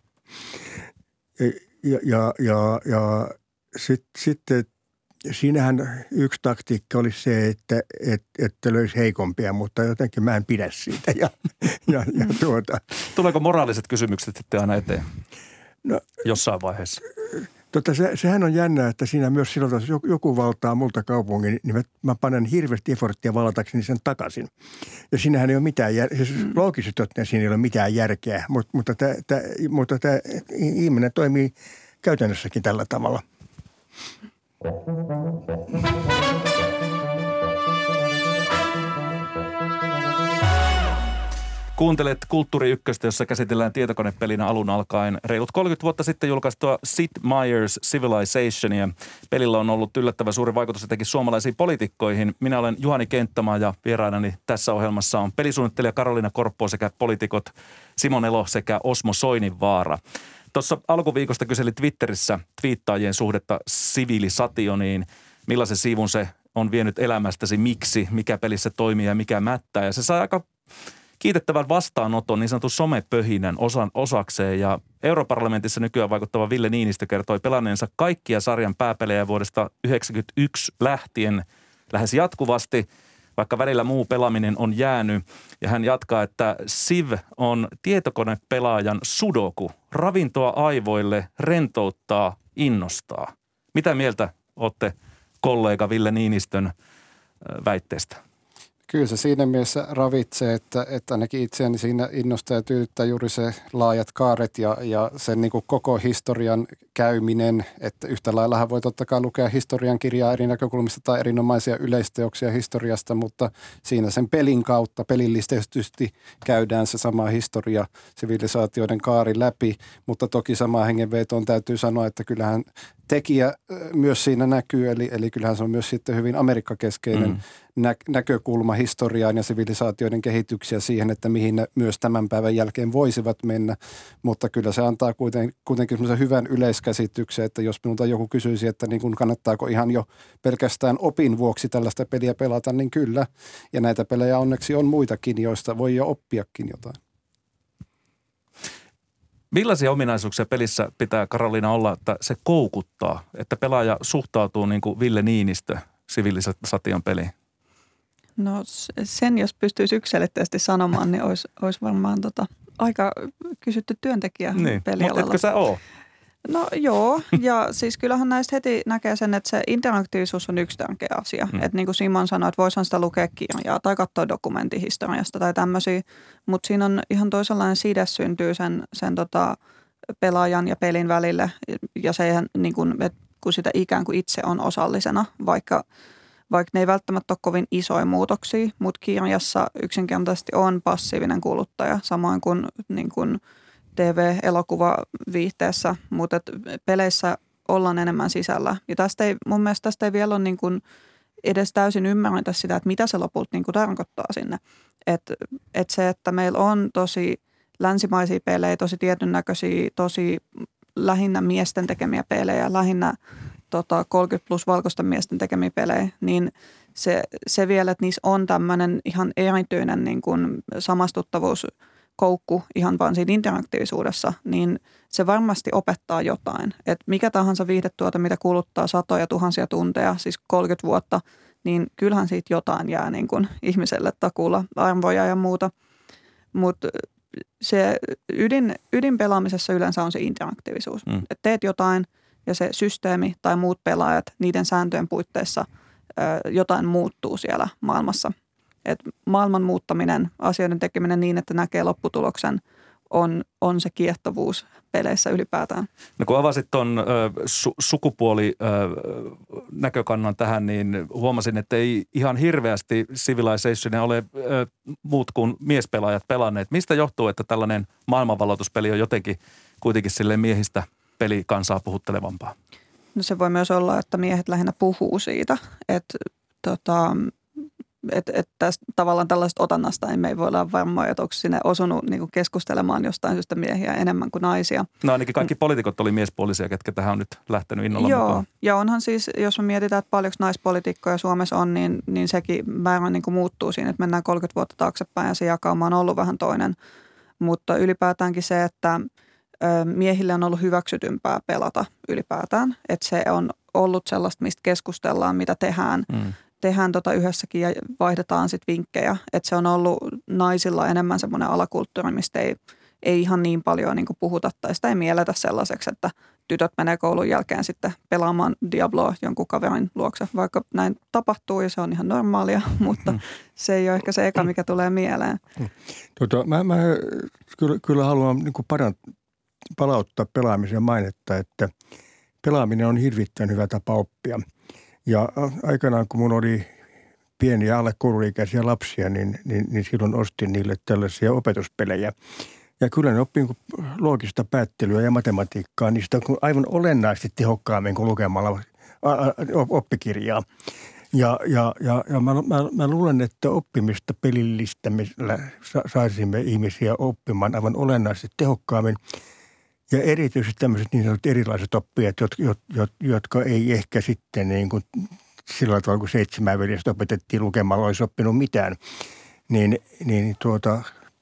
Ja sitten siinähän yksi taktiikka oli se, että löysi heikompia, mutta jotenkin mä en pidä siitä. Tuleeko moraaliset kysymykset sitten aina eteen jossain vaiheessa? Sehän on jännä, että siinä myös silloin, että joku valtaa multa kaupungin, niin mä panen hirveästi efforttia vallatakseni sen takaisin. Ja siinähän ei ole mitään loogisesti ottaen siinä ei ole mitään järkeä, mutta tämä ihminen toimii käytännössäkin tällä tavalla. Kuuntelet Kulttuuri Ykköstä, jossa käsitellään tietokonepelinä alun alkaen reilut 30 vuotta sitten julkaistua Sid Meier's Civilizationia. Pelillä on ollut yllättävän suuri vaikutus etenkin suomalaisiin poliitikkoihin. Minä olen Juhani Kenttämaa ja vieraanani tässä ohjelmassa on pelisuunnittelija Karoliina Korppo sekä poliitikot Simon Elo sekä Osmo Soininvaara. Tuossa alkuviikosta kyseli Twitterissä twiittaajien suhdetta Civilizationiin. Millaisen siivun se on vienyt elämästäsi, miksi, mikä pelissä toimii ja mikä mättää. Ja se sai aika kiitettävän vastaanoton niin sanotun somepöhinän osakseen. Ja europarlamentissa nykyään vaikuttava Ville Niinistö kertoi pelanneensa kaikkia sarjan pääpelejä vuodesta 1991 lähtien lähes jatkuvasti, vaikka välillä muu pelaaminen on jäänyt. Ja hän jatkaa, että Civ on tietokonepelaajan sudoku. Ravintoa aivoille, rentouttaa, innostaa. Mitä mieltä olette kollega Ville Niinistön väitteestä? Kyllä se siinä mielessä ravitsee, että ainakin itseäni siinä innostaa ja tyydyttää juuri se laajat kaaret ja sen niin kuin koko historian käyminen. Että yhtä laillahan voi totta kai lukea historian kirjaa eri näkökulmista tai erinomaisia yleisteoksia historiasta, mutta siinä sen pelin kautta pelillistettysti käydään se sama historia, sivilisaatioiden kaari läpi. Mutta toki samaan hengenvetoon täytyy sanoa, että kyllähän tekijä myös siinä näkyy, eli kyllähän se on myös sitten hyvin amerikkakeskeinen näkökulma historiaan ja sivilisaatioiden kehityksiä siihen, että mihin ne myös tämän päivän jälkeen voisivat mennä. Mutta kyllä se antaa kuitenkin semmoisen hyvän yleiskäsityksen, että jos minulta joku kysyisi, että niin kuin kannattaako ihan jo pelkästään opin vuoksi tällaista peliä pelata, niin kyllä. Ja näitä pelejä onneksi on muitakin, joista voi jo oppiakin jotain. Millaisia ominaisuuksia pelissä pitää, Karoliina, olla, että se koukuttaa, että pelaaja suhtautuu niin kuin Ville Niinistö Sivilisaation peliin? No sen, jos pystyisi yksiselitteisesti sanomaan, niin olisi varmaan aika kysytty työntekijä niin, pelialalla. mutta etkö sä ole? No joo, ja siis kyllähän näistä heti näkee sen, että se interaktiivisuus on yksi tärkeä asia. Että niin kuin Simon sanoi, että voisihan sitä lukea kirjaa tai katsoa dokumentin historiasta tai tämmöisiä, mutta siinä on ihan toisenlainen side syntyy sen pelaajan ja pelin välille ja sehän niin kuin, kun sitä ikään kuin itse on osallisena, vaikka ne ei välttämättä ole kovin isoja muutoksia, mutta kirjassa yksinkertaisesti on passiivinen kuluttaja, samoin kuin, niin kuin TV-elokuvaviihteessä, mutta peleissä ollaan enemmän sisällä. Ja mun mielestä tästä ei vielä ole niin kuin edes täysin ymmärretä sitä, että mitä se lopulta niin kuin tarkoittaa sinne. Että se, että meillä on tosi länsimaisia pelejä, tosi tietyn näköisiä, tosi lähinnä miesten tekemiä pelejä, lähinnä 30 plus valkoisten miesten tekemiä pelejä, niin se vielä, että niissä on tämmöinen ihan erityinen niin kuin samastuttavuuskoukku ihan vaan siinä interaktiivisuudessa, niin se varmasti opettaa jotain. Että mikä tahansa viihdetuote, mitä kuluttaa satoja tuhansia tunteja, siis 30 vuotta, niin kyllähän siitä jotain jää niin kuin ihmiselle takuulla arvoja ja muuta. Mutta se ydinpelaamisessa yleensä on se interaktiivisuus. Että teet jotain ja se systeemi tai muut pelaajat, niiden sääntöjen puitteissa jotain muuttuu siellä maailmassa. Et maailman muuttaminen, asioiden tekeminen niin, että näkee lopputuloksen, on se kiehtovuus peleissä ylipäätään. No kun avasit tuon sukupuolinäkökannan tähän, niin huomasin, että ei ihan hirveästi Civilizationia ole muut kuin miespelaajat pelanneet. Mistä johtuu, että tällainen maailmanvalloituspeli on jotenkin kuitenkin silleen miehistä pelikansaa puhuttelevampaa? No se voi myös olla, että miehet lähinnä puhuu siitä, että tästä tavallaan tällaista otannasta me ei voi olla varmoja, että onko sinne osunut niin kuin keskustelemaan jostain syystä miehiä enemmän kuin naisia. No ainakin kaikki poliitikot oli miespuolisia, ketkä tähän on nyt lähtenyt innolla mukaan. Joo, ja onhan siis, jos me mietitään, että paljonko naispoliitikkoja Suomessa on, niin sekin määrä niin kuin muuttuu siinä, että mennään 30 vuotta taaksepäin ja se jakauma on ollut vähän toinen. Mutta ylipäätäänkin se, että miehille on ollut hyväksytympää pelata ylipäätään, että se on ollut sellaista, mistä keskustellaan, mitä tehdään. Tehdään yhdessäkin ja vaihdetaan sitten vinkkejä. Että se on ollut naisilla enemmän semmoinen alakulttuuri, mistä ei ihan niin paljon niin kuin puhuta tai sitä ei mielletä sellaiseksi, että tytöt menee koulun jälkeen sitten pelaamaan Diabloa jonkun kaverin luokse, vaikka näin tapahtuu ja se on ihan normaalia, mutta se ei ole ehkä se eka, mikä tulee mieleen. Mä kyllä haluan niin kuin palauttaa pelaamisen mainetta, että pelaaminen on hirvittävän hyvä tapa oppia. Ja aikanaan, kun mun oli pieniä alle kouluikäisiä lapsia, niin silloin ostin niille tällaisia opetuspelejä. Ja kyllä ne oppii loogista päättelyä ja matematiikkaa, niin sitä on aivan olennaisesti tehokkaammin kuin lukemalla oppikirjaa. Ja mä luulen, että oppimista pelillistämisellä saisimme ihmisiä oppimaan aivan olennaisesti tehokkaammin. Ja erityisesti tämmöiset niin sanotut erilaiset oppijat, jotka ei ehkä sitten niin kuin sillä tavalla, kun 7 veljestä opetettiin lukemalla, olisi oppinut mitään, niin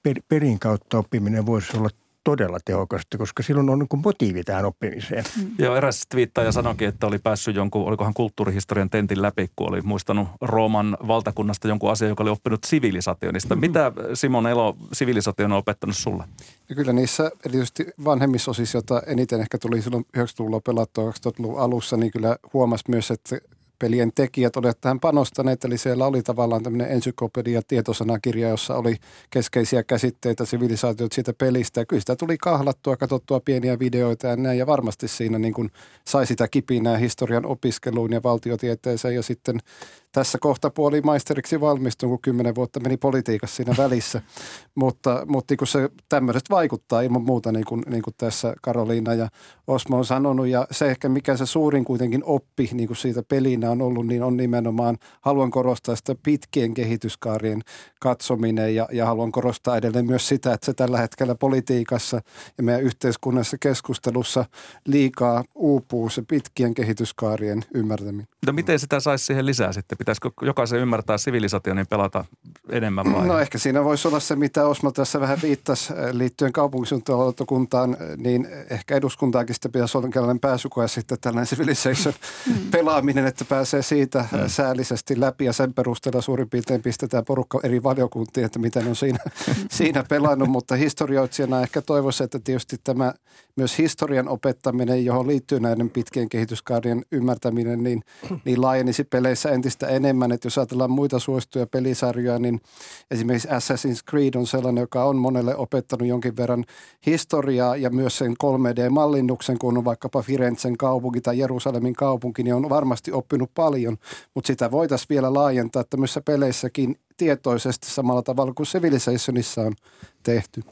pelin kautta oppiminen voisi olla todella tehokasta, koska silloin on niin kuin motiivi tähän oppimiseen. Joo, eräs twiittaja sanoikin, että oli päässyt jonkun, olikohan kulttuurihistorian tentin läpi, kun oli muistanut Rooman valtakunnasta jonkun asian, joka oli oppinut sivilisationista. Mitä Simon Elo sivilisaation on opettanut sulle? Ja kyllä niissä, erityisesti vanhemmissa osissa, joita eniten ehkä tuli silloin 90-luvulla pelattua 2000-luvun alussa, niin kyllä huomasi myös, että pelien tekijät olivat tähän panostaneet, eli siellä oli tavallaan tämmöinen ensyklopedia tietosanakirja, jossa oli keskeisiä käsitteitä, sivilisaatioita siitä pelistä. Ja kyllä sitä tuli kahlattua, katsottua pieniä videoita ja näin, ja varmasti siinä niin kuin sai sitä kipinää historian opiskeluun ja valtiotieteeseen, ja sitten tässä kohta maisteriksi valmistuin, kun 10 vuotta meni politiikassa siinä välissä. mutta niin kuin se tämmöisestä vaikuttaa ilman muuta, niin kuin tässä Karoliina ja Osmo on sanonut. Ja se ehkä, mikä se suurin kuitenkin oppi niin kuin siitä pelinä on ollut, niin on nimenomaan, haluan korostaa sitä pitkien kehityskaarien katsominen ja haluan korostaa edelleen myös sitä, että se tällä hetkellä politiikassa ja meidän yhteiskunnassa keskustelussa liikaa uupuu se pitkien kehityskaarien ymmärtäminen. No miten sitä saisi siihen lisää sitten? Pitäisikö jokaisen ymmärtää sivilisaation niin pelata enemmän vai? No ehkä siinä voisi olla se, mitä Osmo tässä vähän viittasi liittyen kaupunkisuunnittelulautakuntaan, niin ehkä eduskuntaakin sitten pitäisi olla tällainen pääsykoe sitten tällainen Civilization pelaaminen, että pääsee siitä säällisesti läpi ja sen perusteella suurin piirtein pistetään porukka eri valiokuntiin, että miten on siinä pelannut, mutta historioitsijana ehkä toivoisi, että tietysti tämä myös historian opettaminen, johon liittyy näiden pitkien kehityskaarien ymmärtäminen, niin laajenisi peleissä entistä enemmän. Että jos ajatellaan muita suosittuja pelisarjoja, niin esimerkiksi Assassin's Creed on sellainen, joka on monelle opettanut jonkin verran historiaa ja myös sen 3D-mallinnuksen, kun on vaikkapa Firenzen kaupunki tai Jerusalemin kaupunki, niin on varmasti oppinut paljon, mutta sitä voitaisiin vielä laajentaa tämmöisissä peleissäkin tietoisesti samalla tavalla kuin Civilizationissa on tehty.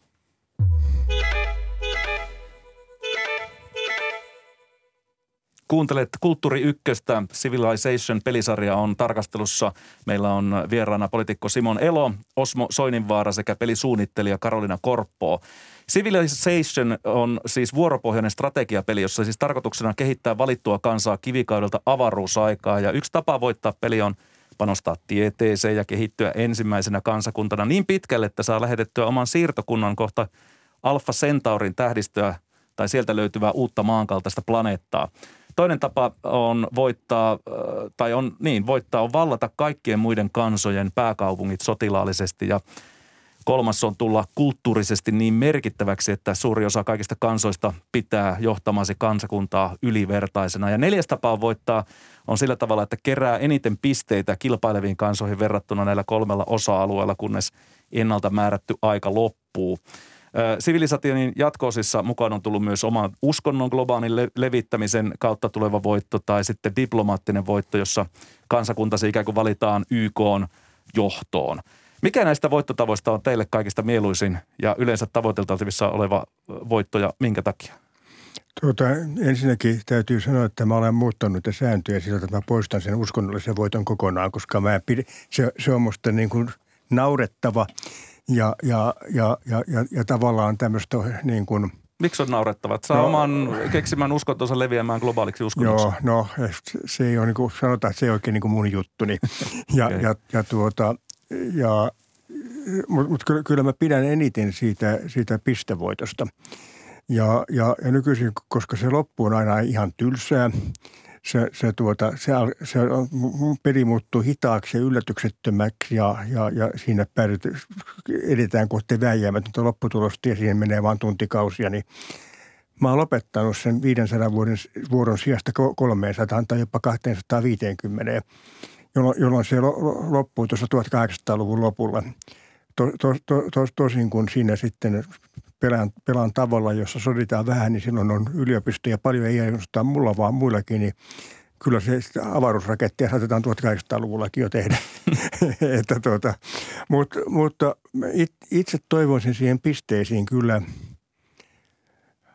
Kuuntelet Kulttuuri Ykköstä. Civilization-pelisarja on tarkastelussa. Meillä on vieraana poliitikko Simon Elo, Osmo Soininvaara sekä pelisuunnittelija Karoliina Korppoo. Civilization on siis vuoropohjainen strategiapeli, jossa siis tarkoituksena kehittää valittua kansaa kivikaudelta avaruusaikaa. Ja yksi tapa voittaa peli on panostaa tieteeseen ja kehittyä ensimmäisenä kansakuntana niin pitkälle, että saa lähetettyä oman siirtokunnan kohta Alpha Centaurin tähdistöä tai sieltä löytyvää uutta maankaltaista planeettaa. Toinen tapa on voittaa on vallata kaikkien muiden kansojen pääkaupungit sotilaallisesti ja kolmas on tulla kulttuurisesti niin merkittäväksi, että suuri osa kaikista kansoista pitää johtamasi kansakuntaa ylivertaisena. Ja neljäs tapa on voittaa on sillä tavalla, että kerää eniten pisteitä kilpaileviin kansoihin verrattuna näillä 3 osa-alueella, kunnes ennalta määrätty aika loppuu. Civilizationin jatko-osissa mukaan on tullut myös oman uskonnon globaalin levittämisen kautta tuleva voitto tai sitten diplomaattinen voitto, jossa kansakunta se ikään kuin valitaan YK:n johtoon. Mikä näistä voittotavoista on teille kaikista mieluisin ja yleensä tavoiteltavissa oleva voitto ja minkä takia? Ensinnäkin täytyy sanoa, että mä olen muuttanut niitä sääntöjä sillä, että mä poistan sen uskonnollisen voiton kokonaan, koska mä en pidä, se on musta niin kuin naurettava ja tavallaan tämmöistä niin kuin. Miksi on naurettava? Saa oman keksimään uskontonsa leviämään globaaliksi uskonnoksi. Joo, se ei ole niin kuin sanotaan, että se ei oikein niin kuin mun juttuni. Mutta kyllä mä pidän eniten siitä pistevoitosta. Ja nykyisin, koska se loppu on aina ihan tylsää, peli muuttuu hitaaksi ja yllätyksettömäksi ja siinä edetään kohti vääjäämätöntä lopputulosta ja siihen menee vain tuntikausia, niin mä oon lopettanut sen 500 vuoron sijasta 300 tai jopa 250, jolloin se loppui tuossa 1800-luvun lopulla. Tosin kun siinä sitten pelaan tavalla, jossa soditaan vähän, niin silloin on yliopistoja paljon, ei ainoastaan mulla, vaan muillakin, niin kyllä se avaruusraketteja saatetaan 1800-luvullakin jo tehdä. Mutta itse toivoisin siihen pisteisiin kyllä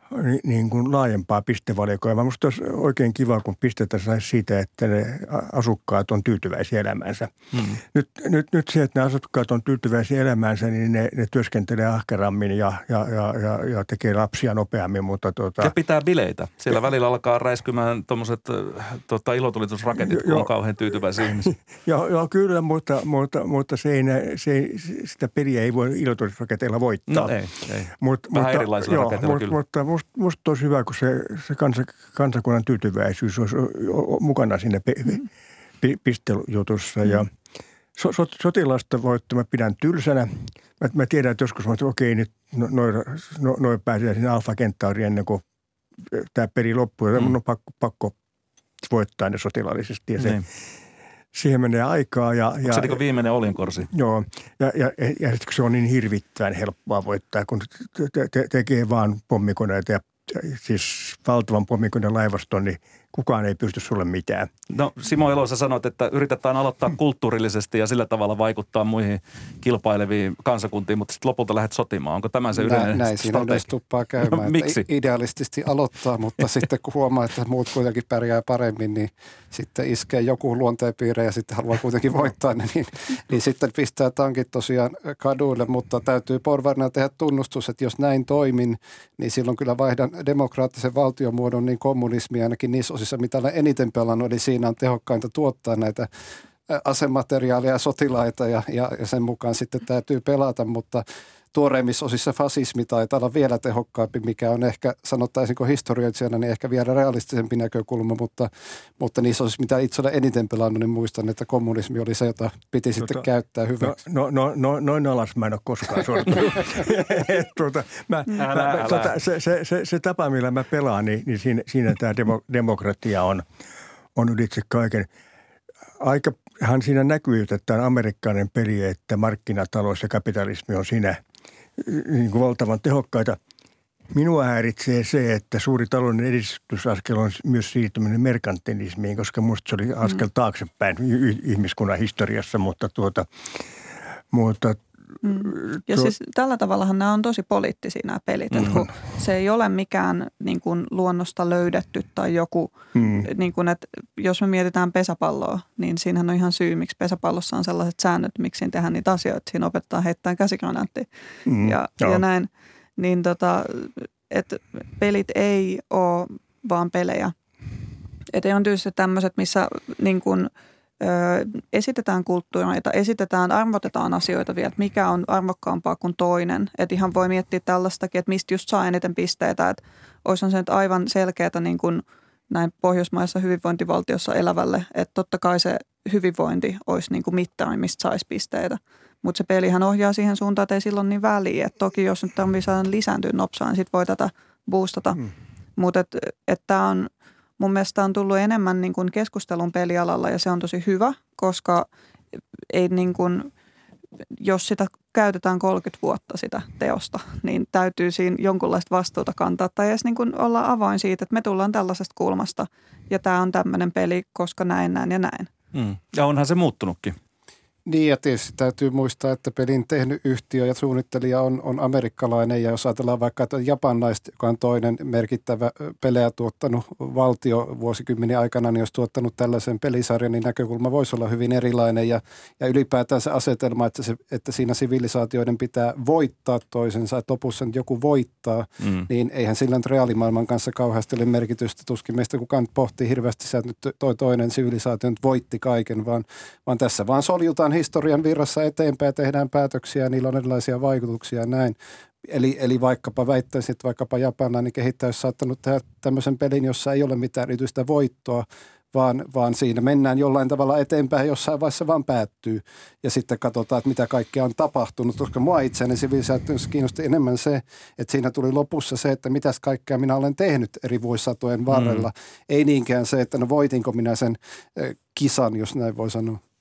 niin kuin laajempaa pistevalikoimaa. Minusta olisi oikein kiva, kun pistetä saisi siitä, että ne asukkaat on tyytyväisiä elämäänsä. Nyt se, että ne asukkaat on tyytyväisiä elämäänsä, niin ne työskentelee ahkerammin ja tekee lapsia nopeammin. Mutta ja pitää bileitä. Siellä välillä alkaa räiskymään tuommoiset ilotulitusraketit, kun on kauhean tyytyväisiä ihmisiä. Joo, kyllä, mutta sitä peliä ei voi ilotulitusraketeilla voittaa. No ei. Vähän erilaisilla raketeilla kyllä. Mutta musta olisi hyvä, kun se kansakunnan tyytyväisyys olisi mukana siinä pistejutussa. Ja sotilasta mä pidän tylsänä. Mä tiedän, että joskus että okei, nyt noin pääsee sinne Alfa Centauriin ennen kuin tämä peli loppuu. Ja mun on pakko voittaa ne sotilaallisesti. Ja siihen menee aikaa. Onko se niin viimeinen olinkorsi? Joo, ja sitten se on niin hirvittävän helppoa voittaa, kun tekee vaan pommikoneita ja siis valtavan pommikoneen laivaston, niin kukaan ei pysty sulle mitään. No Simo Elo, sä sanoit, että yritetään aloittaa kulttuurillisesti ja sillä tavalla vaikuttaa muihin kilpaileviin kansakuntiin, mutta sitten lopulta lähdet sotimaan. Onko tämä se yleinen näin siinä yleensä tuppaa käymään. No, miksi? Idealistisesti aloittaa, mutta sitten kun huomaa, että muut kuitenkin pärjää paremmin, niin sitten iskee joku luonteenpiirre ja sitten haluaa kuitenkin voittaa ne, niin sitten pistää tankit tosiaan kaduille, mutta täytyy porvarina tehdä tunnustus, että jos näin toimin, niin silloin kyllä vaihdan demokraattisen valtiomuodon niin kommunismia ainakin niissä osissa, mitä olen eniten pelannut, eli siinä on tehokkainta tuottaa näitä asemateriaalia ja sotilaita ja sen mukaan sitten täytyy pelata, mutta tuoreimmissa osissa fasismi taitaa olla vielä tehokkaampi, mikä on ehkä, sanottaisinko historioitsijana, niin ehkä vielä realistisempi näkökulma, mutta niissä osissa, mitä itse olen eniten pelannut, niin muistan, että kommunismi oli se, jota piti sitten käyttää hyväksi. Noin alas mä en ole koskaan sortunut. Se tapa, millä mä pelaan, niin siinä tämä demokratia on ylitse kaiken. Aikahan siinä näkyy, että tämä on amerikkalainen peli, että markkinatalous ja kapitalismi on siinä niin kuin valtavan tehokkaita. Minua häiritsee se, että suuri talouden edistysaskel on myös siirtyminen merkantilismiin, koska minusta se oli askel taaksepäin ihmiskunnan historiassa, mutta ja siis tällä tavallahan nämä on tosi poliittisia nämä pelit, että kun se ei ole mikään niin kuin luonnosta löydetty tai joku, niin kuin, että jos me mietitään pesäpalloa, niin siinähän on ihan syy, miksi pesäpallossa on sellaiset säännöt, miksi siinä tehdään niitä asioita. Siinä opetetaan heittää käsikranaattia ja näin. Niin että pelit ei ole vaan pelejä. Että on tietysti tämmöiset, missä niin kuin esitetään kulttuureita, arvotetaan asioita vielä, että mikä on arvokkaampaa kuin toinen. Että ihan voi miettiä tällaistakin, että mistä just saa eniten pisteitä. Että olisihan se nyt aivan selkeätä niin kuin näin pohjoismaisessa hyvinvointivaltiossa elävälle, että totta kai se hyvinvointi olisi niin kuin mittari, mistä saisi pisteitä. Mutta se pelihän ohjaa siihen suuntaan, että ei silloin niin väliä. Et toki jos nyt tarvitsee saada lisääntyä nopsaan, niin sitten voi tätä boostata. Mutta tämä on mun mielestä on tullut enemmän niin kuin keskustelun pelialalla ja se on tosi hyvä, koska ei niin kuin, jos sitä käytetään 30 vuotta sitä teosta, niin täytyy siinä jonkunlaista vastuuta kantaa tai edes niin kuin olla avoin siitä, että me tullaan tällaisesta kulmasta ja tämä on tämmöinen peli, koska näin ja näin. Ja onhan se muuttunutkin. Niin ja tietysti täytyy muistaa, että pelin tehnyt yhtiö ja suunnittelija on amerikkalainen ja jos ajatellaan vaikka, että japanlaista, joka on toinen merkittävä pelejä tuottanut valtio vuosikymmenen aikana, niin jos tuottanut tällaisen pelisarjan, niin näkökulma voisi olla hyvin erilainen ja ylipäätään se asetelma, että siinä sivilisaatioiden pitää voittaa toisensa, että lopussa nyt joku voittaa, niin eihän sillä nyt reaalimaailman kanssa kauheasti ole merkitystä. Tuskin meistä kukaan pohtii hirveästi se, että nyt toinen sivilisaatio nyt voitti kaiken, vaan tässä vaan soljutaan historian virrassa eteenpäin, tehdään päätöksiä ja niillä on erilaisia vaikutuksia ja näin. Eli vaikkapa väittäisin, että vaikkapa japanilainen kehittäjä olisi saattanut tehdä tämmöisen pelin, jossa ei ole mitään erityistä voittoa, vaan siinä mennään jollain tavalla eteenpäin, jossain vaiheessa vaan päättyy. Ja sitten katsotaan, että mitä kaikkea on tapahtunut, koska mua itseäni sivilisaatiossa kiinnosti enemmän se, että siinä tuli lopussa se, että mitäs kaikkea minä olen tehnyt eri vuosisatojen varrella. Ei niinkään se, että no voitinko minä sen kisan, jos näin voi sanoa.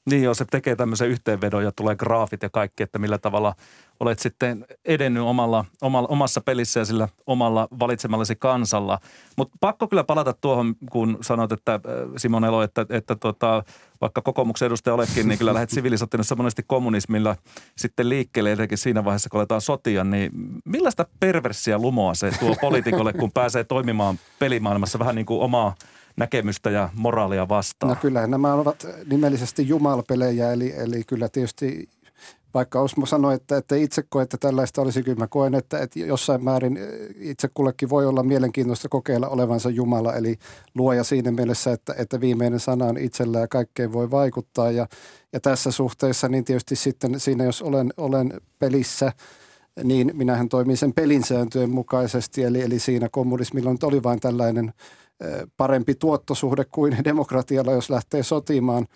Niin joo, se tekee tämmöisen yhteenvedon ja tulee graafit ja kaikki, että millä tavalla olet sitten edennyt omassa pelissä ja sillä omalla valitsemallasi kansalla. Mutta pakko kyllä palata tuohon, kun sanoit, että Simon Elo, että vaikka kokoomuksen edustaja oletkin, niin kyllä lähdet sivilisaatiossa monesti kommunismilla sitten liikkeelle, etenkin siinä vaiheessa, kun aletaan sotia, niin millaista perverssiä lumoa se tuo poliitikolle, kun pääsee toimimaan pelimaailmassa vähän niin kuin omaa näkemystä ja moraalia vastaan? No kyllä, nämä ovat nimellisesti jumalapelejä, eli kyllä tietysti vaikka Osmo sanoi, että itse koe, että tällaista olisi, kyllä mä koen, että jossain määrin itse kullekin voi olla mielenkiintoista kokeilla olevansa Jumala, eli luoja siinä mielessä, että viimeinen sana on itsellä ja kaikkeen voi vaikuttaa. Ja tässä suhteessa niin tietysti sitten siinä, jos olen pelissä, niin minähän toimin sen pelin sääntöjen mukaisesti, eli siinä kommunismilla nyt oli vain tällainen parempi tuottosuhde kuin demokratialla, jos lähtee sotimaan.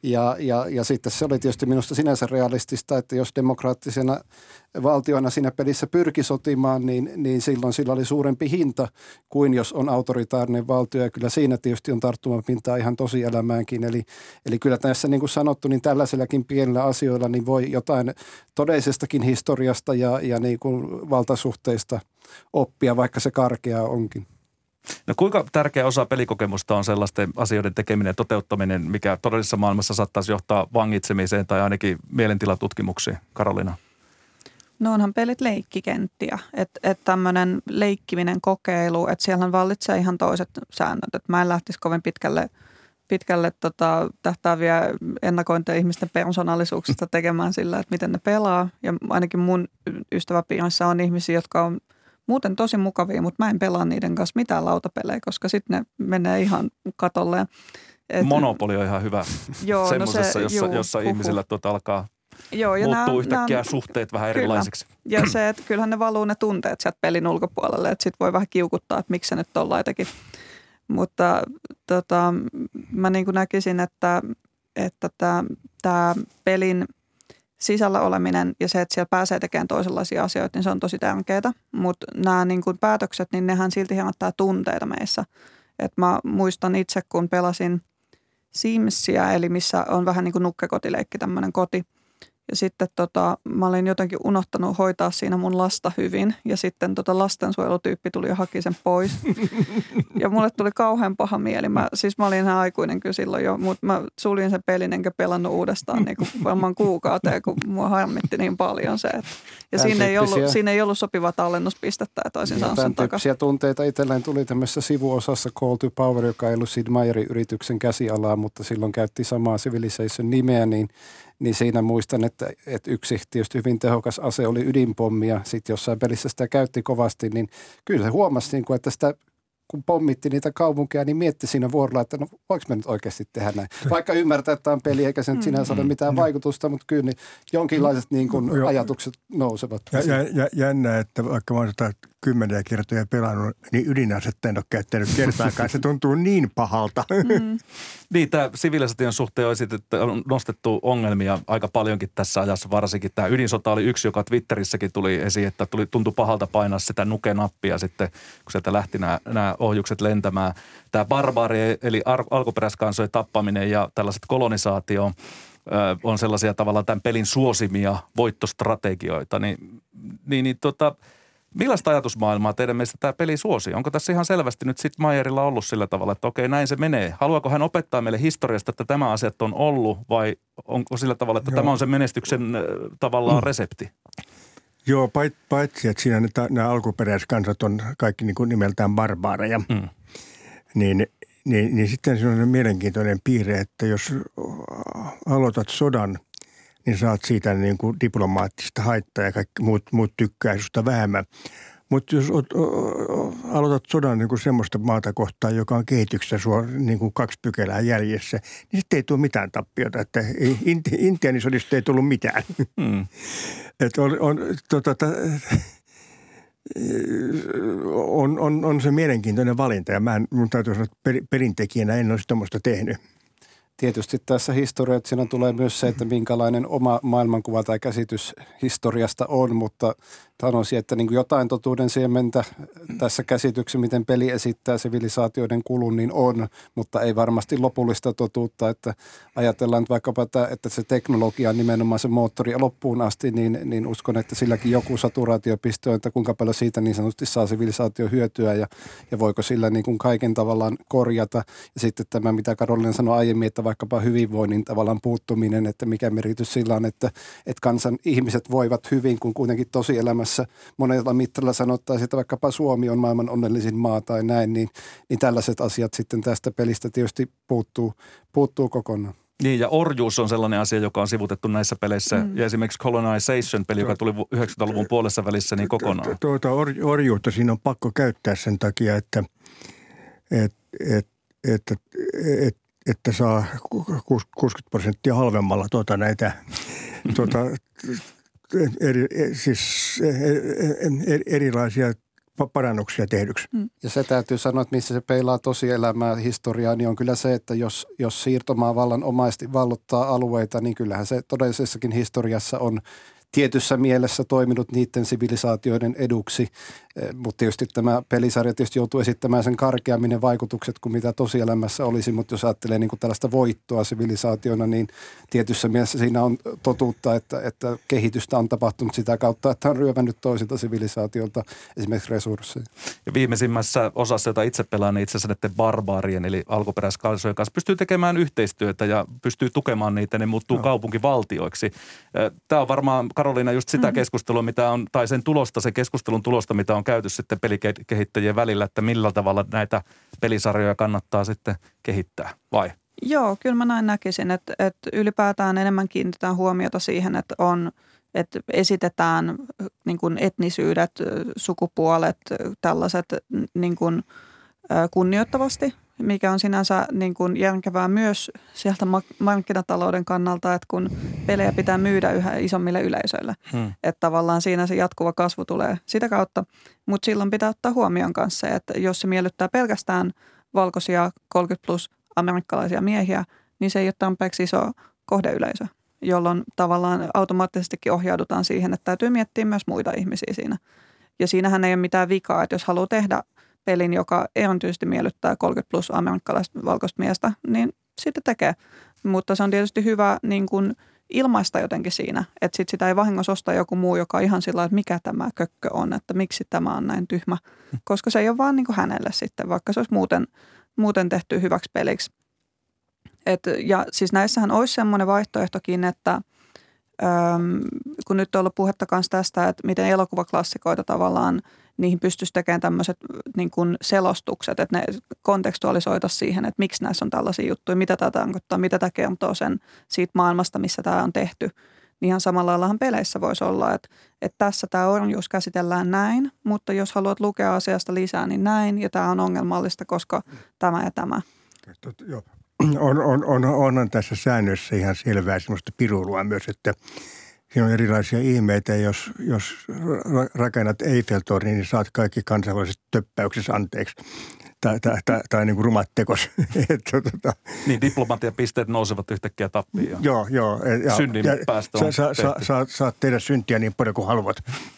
Ja sitten se oli tietysti minusta sinänsä realistista, että jos demokraattisena valtiona siinä pelissä pyrki sotimaan, niin silloin sillä oli suurempi hinta kuin jos on autoritaarinen valtio. Ja kyllä siinä tietysti on tarttumapintaa ihan tosielämäänkin. Eli kyllä tässä niin kuin sanottu, niin tällaisellakin pienillä asioilla niin voi jotain todellisestakin historiasta ja niin kuin valtasuhteista oppia, vaikka se karkeaa onkin. No kuinka tärkeä osa pelikokemusta on sellaisten asioiden tekeminen ja toteuttaminen, mikä todellisessa maailmassa saattaisi johtaa vangitsemiseen tai ainakin mielentilatutkimuksiin? Karoliina? No onhan pelit leikkikenttiä, että tämmöinen leikkiminen kokeilu, että siellähän vallitsee ihan toiset säännöt. Että mä en lähtisi kovin pitkälle tähtääviä ennakointeja ihmisten persoonallisuuksista tekemään sillä, että miten ne pelaa. Ja ainakin mun ystäväpiirissä on ihmisiä, jotka on muuten tosi mukavia, mutta mä en pelaa niiden kanssa mitään lautapelejä, koska sitten ne menee ihan katolleen. Monopoli on ihan hyvä. Joo, semmoisessa, jossa ihmisillä alkaa muuttuu yhtäkkiä suhteet vähän erilaisiksi. Ja se, että kyllähän ne valuu ne tunteet sieltä pelin ulkopuolelle, että sitten voi vähän kiukuttaa, että miksi se nyt tollain teki. Mutta mä niin kuin näkisin, että tämä pelin sisällä oleminen ja se, että siellä pääsee tekemään toisenlaisia asioita, niin se on tosi tärkeää. Mutta nämä niin kuin päätökset, niin nehän silti herättää tunteita meissä. Et mä muistan itse, kun pelasin Simsia, eli missä on vähän niin kuin nukkekotileikki, tämmöinen koti. Ja sitten mä olin jotenkin unohtanut hoitaa siinä mun lasta hyvin. Ja sitten lastensuojelutyyppi tuli ja haki sen pois. Ja mulle tuli kauhean paha mieli. Mä olin ihan aikuinen kyllä silloin jo, mutta mä suljin sen pelin enkä pelannut uudestaan niin kuin varmaan kuukauteen, kun mua harmitti niin paljon se. Ja siinä ei ollut sopivaa tallennuspistettä ja toisin sanoen sen takaa. Tyyppisiä tunteita itselleen tuli tämmöisessä sivuosassa Call to Power, joka ei ollut Sid Meierin yrityksen käsialaa, mutta silloin käytti samaa Civilization nimeä, niin siinä muistan, että yksi tietysti hyvin tehokas ase oli ydinpommi ja sitten jossain pelissä sitä käytti kovasti, niin kyllä se huomasi, että sitä kun pommitti niitä kaupunkeja, niin mietti siinä vuorolla, että no voiko me nyt oikeasti tehdä näin. Vaikka ymmärtää, että tämä on peli, eikä se nyt sinänsä ole mitään vaikutusta, mutta kyllä niin jonkinlaiset niin kuin ajatukset nousevat. Ja jännä, että vaikka mä oon 10 kertoja pelannut, niin ydinasetta en ole käyttänyt kertaakaan. Se tuntuu niin pahalta. Niin, tämä sivilisaation suhteen on nostettu ongelmia aika paljonkin tässä ajassa. Varsinkin tämä ydinsota oli yksi, joka Twitterissäkin tuli esiin, että tuntui pahalta painaa sitä nuke-nappia sitten, kun sieltä lähti nämä ohjukset lentämään. Tämä barbaari, eli alkuperäiskansojen tappaminen ja tällaiset kolonisaatio on sellaisia tavallaan tämän pelin suosimia voittostrategioita. Millaista ajatusmaailmaa teidän mielestä tämä peli suosii? Onko tässä ihan selvästi nyt sitten Meierillä ollut sillä tavalla, että okei, näin se menee? Haluaako hän opettaa meille historiasta, että tämä asiat on ollut vai onko sillä tavalla, että tämä on se menestyksen tavallaan resepti? Joo, paitsi että siinä nämä alkuperäiskansat on kaikki niin kuin nimeltään barbaareja, niin sitten se on mielenkiintoinen piirre, että jos aloitat sodan, niin saat siitä niin kuin diplomaattista haittaa ja kaikki muut tykkää sinusta vähemmän. Mutta jos aloitat sodan niin kuin semmoista maata kohtaan, joka on kehityksessä niin kuin 2 pykälää jäljessä, niin sitten ei tule mitään tappiota. Että Intianisodista ei tullut mitään. Että on se mielenkiintoinen valinta ja mun täytyy sanoa, että perintekijänä en olisi tuommoista tehnyt. Tietysti tässä historioitsijana tulee myös se, että minkälainen oma maailmankuva tai käsitys historiasta on, mutta sanoisin, että niin kuin jotain totuuden siementä tässä käsityksessä, miten peli esittää sivilisaatioiden kulun, niin on, mutta ei varmasti lopullista totuutta, että ajatellaan nyt vaikkapa, että se teknologia on nimenomaan se moottori loppuun asti, niin uskon, että silläkin joku saturaatiopiste on, että kuinka paljon siitä niin sanotusti saa sivilisaatio hyötyä ja voiko sillä niin kuin kaiken tavallaan korjata. Ja sitten tämä, mitä Karoliina sanoi aiemmin, että vaikkapa hyvinvoinnin tavallaan puuttuminen, että mikä merkitys sillä on, että kansan ihmiset voivat hyvin, kun kuitenkin tosielämässä monella mittarilla sanottaisiin, että vaikkapa Suomi on maailman onnellisin maa tai näin, niin tällaiset asiat sitten tästä pelistä tietysti puuttuu kokonaan. Niin, ja orjuus on sellainen asia, joka on sivutettu näissä peleissä. Ja esimerkiksi Colonization-peli, joka tuli 90-luvun puolessa välissä, niin kokonaan. Orjuutta siinä on pakko käyttää sen takia, että saa 60% halvemmalla näitä erilaisia parannuksia tehdyksi. Ja se täytyy sanoa, että missä se peilaa tosielämää historiaa, niin on kyllä se, että jos siirtomaavallan omaisesti vallottaa alueita, niin kyllähän se todellisessakin historiassa on tietyssä mielessä toiminut niiden sivilisaatioiden eduksi, mutta tietysti tämä pelisarja tietysti joutuu esittämään sen karkeammin ne vaikutukset kuin mitä tosielämässä olisi, mutta jos ajattelee niin kuin tällaista voittoa sivilisaationa, niin tietyssä mielessä siinä on totuutta, että kehitystä on tapahtunut sitä kautta, että on ryövännyt toisilta sivilisaatiolta esimerkiksi resursseja. Ja viimeisimmässä osassa, jota itse pelaan, niin itse asiassa näiden barbaarien eli alkuperäiskansojen kanssa pystyy tekemään yhteistyötä ja pystyy tukemaan niitä, ne muuttuu kaupunkivaltioiksi. Tämä on varmaan, Karoliina, just sitä keskustelua, mitä on, tai sen tulosta, sen keskustelun tulosta, mitä on käyty sitten pelikehittäjien välillä, että millä tavalla näitä pelisarjoja kannattaa sitten kehittää, vai? Joo, kyllä mä näin näkisin, että ylipäätään enemmän kiinnitetään huomiota siihen, että esitetään niin kuin etnisyydet, sukupuolet, tällaiset niin kuin kunnioittavasti, mikä on sinänsä niin kuin järkevää myös sieltä markkinatalouden kannalta, että kun pelejä pitää myydä yhä isommille yleisöille. Että tavallaan siinä se jatkuva kasvu tulee sitä kautta, mutta silloin pitää ottaa huomioon kanssa se, että jos se miellyttää pelkästään valkoisia 30 plus amerikkalaisia miehiä, niin se ei ole tarpeeksi iso kohdeyleisö, jolloin tavallaan automaattisestikin ohjaudutaan siihen, että täytyy miettiä myös muita ihmisiä siinä. Ja siinähän ei ole mitään vikaa, että jos haluaa tehdä pelin, joka erityisesti miellyttää 30 plus amerikkalaista valkoista miestä, niin sitten tekee. Mutta se on tietysti hyvä niin kuin ilmaista jotenkin siinä, että sit sitä ei vahingossa osta joku muu, joka on ihan sillä, että mikä tämä kökkö on, että miksi tämä on näin tyhmä. Koska se ei ole vaan niin kuin hänelle sitten, vaikka se olisi muuten tehty hyväksi peliksi. Ja siis näissähän olisi semmoinen vaihtoehtokin, että kun nyt on ollut puhetta myös tästä, että miten elokuvaklassikoita tavallaan niihin pystyisi tekemään tämmöiset niin kuin selostukset, että ne kontekstualisoitaisiin siihen, että miksi näissä on tällaisia juttuja, mitä tämä tarkoittaa, mitä tämä kertoo sen siitä maailmasta, missä tämä on tehty. Niin ihan samalla laillahan peleissä voisi olla, että tässä tämä orjuus käsitellään näin, mutta jos haluat lukea asiasta lisää, niin näin, ja tämä on ongelmallista, koska tämä ja tämä. Joo. Onhan tässä säännössä ihan selvää semmoista pirulua myös, että siinä on erilaisia ihmeitä. Jos rakennat Eiffeltornin, niin saat kaikki kansainväliset töppäyksessä anteeksi. Tai niin kuin rumat tekos. Niin, diplomatiapisteet nousevat yhtäkkiä tappiin. Joo. Synnin päästä on saat tehdä syntiä niin paljon kuin haluat.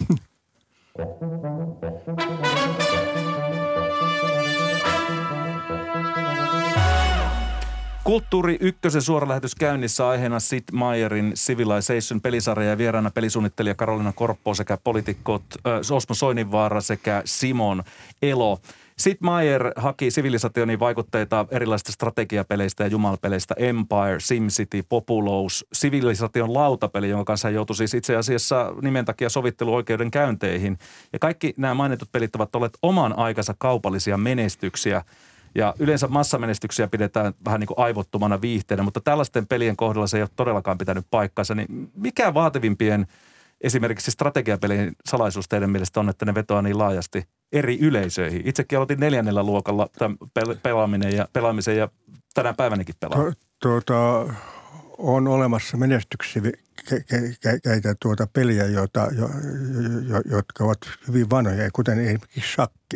Kulttuuri Ykkösen suora lähetys käynnissä, aiheena Sid Meierin Civilization-pelisarja ja vieraana pelisuunnittelija Karoliina Korppo sekä poliitikot Osmo Soininvaara sekä Simon Elo. Sid Meier haki Civilizationin vaikutteita erilaisista strategiapeleistä ja jumalpeleistä Empire, SimCity, Populous, Civilization lautapeli, jonka kanssa hän joutui siis itse asiassa nimen takia sovitteluoikeuden käynteihin. Ja kaikki nämä mainitut pelit ovat olleet oman aikansa kaupallisia menestyksiä. Ja yleensä massamenestyksiä pidetään vähän niin kuin aivottomana viihteenä, mutta tällaisten pelien kohdalla se ei ole todellakaan pitänyt paikkaansa. Niin mikä vaativimpien esimerkiksi strategiapelien salaisuus teidän mielestä on, että ne vetoaa niin laajasti eri yleisöihin? Itsekin aloitin 4. luokalla tämän pelaamisen ja tänä päivänäkin pelaan. On olemassa menestyksiä peliä, jotka ovat hyvin vanhoja, kuten esimerkiksi shakki.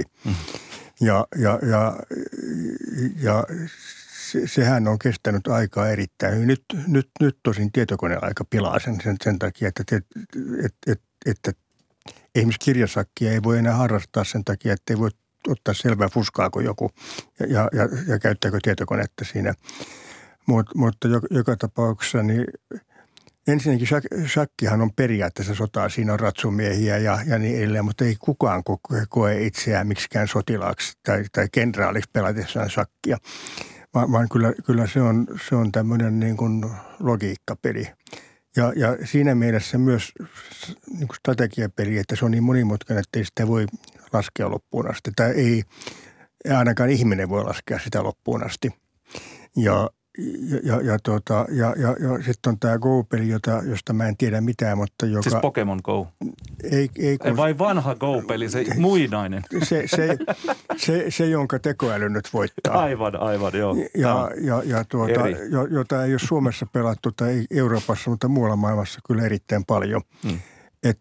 Ja sehän on kestänyt aikaa erittäin hyvin. Nyt tosin tietokoneaika pilaa sen takia, että esimerkiksi kirjasakkia ei voi enää harrastaa sen takia, että ei voi ottaa selvää fuskaako joku ja käyttääkö tietokonetta siinä. Mutta joka tapauksessa niin ensinnäkin shakkihan on periaatteessa sotaa. Siinä on ratsumiehiä ja niin edelleen, mutta ei kukaan koe itseään miksikään sotilaaksi tai kenraaliksi pelatessaan shakkia. Vaan kyllä se on tämmöinen niin kuin logiikkapeli. Ja siinä mielessä myös niin kuin strategiapeli, että se on niin monimutkainen, että ei sitä voi laskea loppuun asti. Tai ei ainakaan ihminen voi laskea sitä loppuun asti. Ja sitten on tämä Go-peli, josta mä en tiedä mitään, mutta joka... Siis Pokemon Go? Ei vai vanha Go-peli, se muinainen? Se jonka tekoäly nyt voittaa. Aivan, joo. Jota ei ole Suomessa pelattu tai Euroopassa, mutta muualla maailmassa kyllä erittäin paljon. Et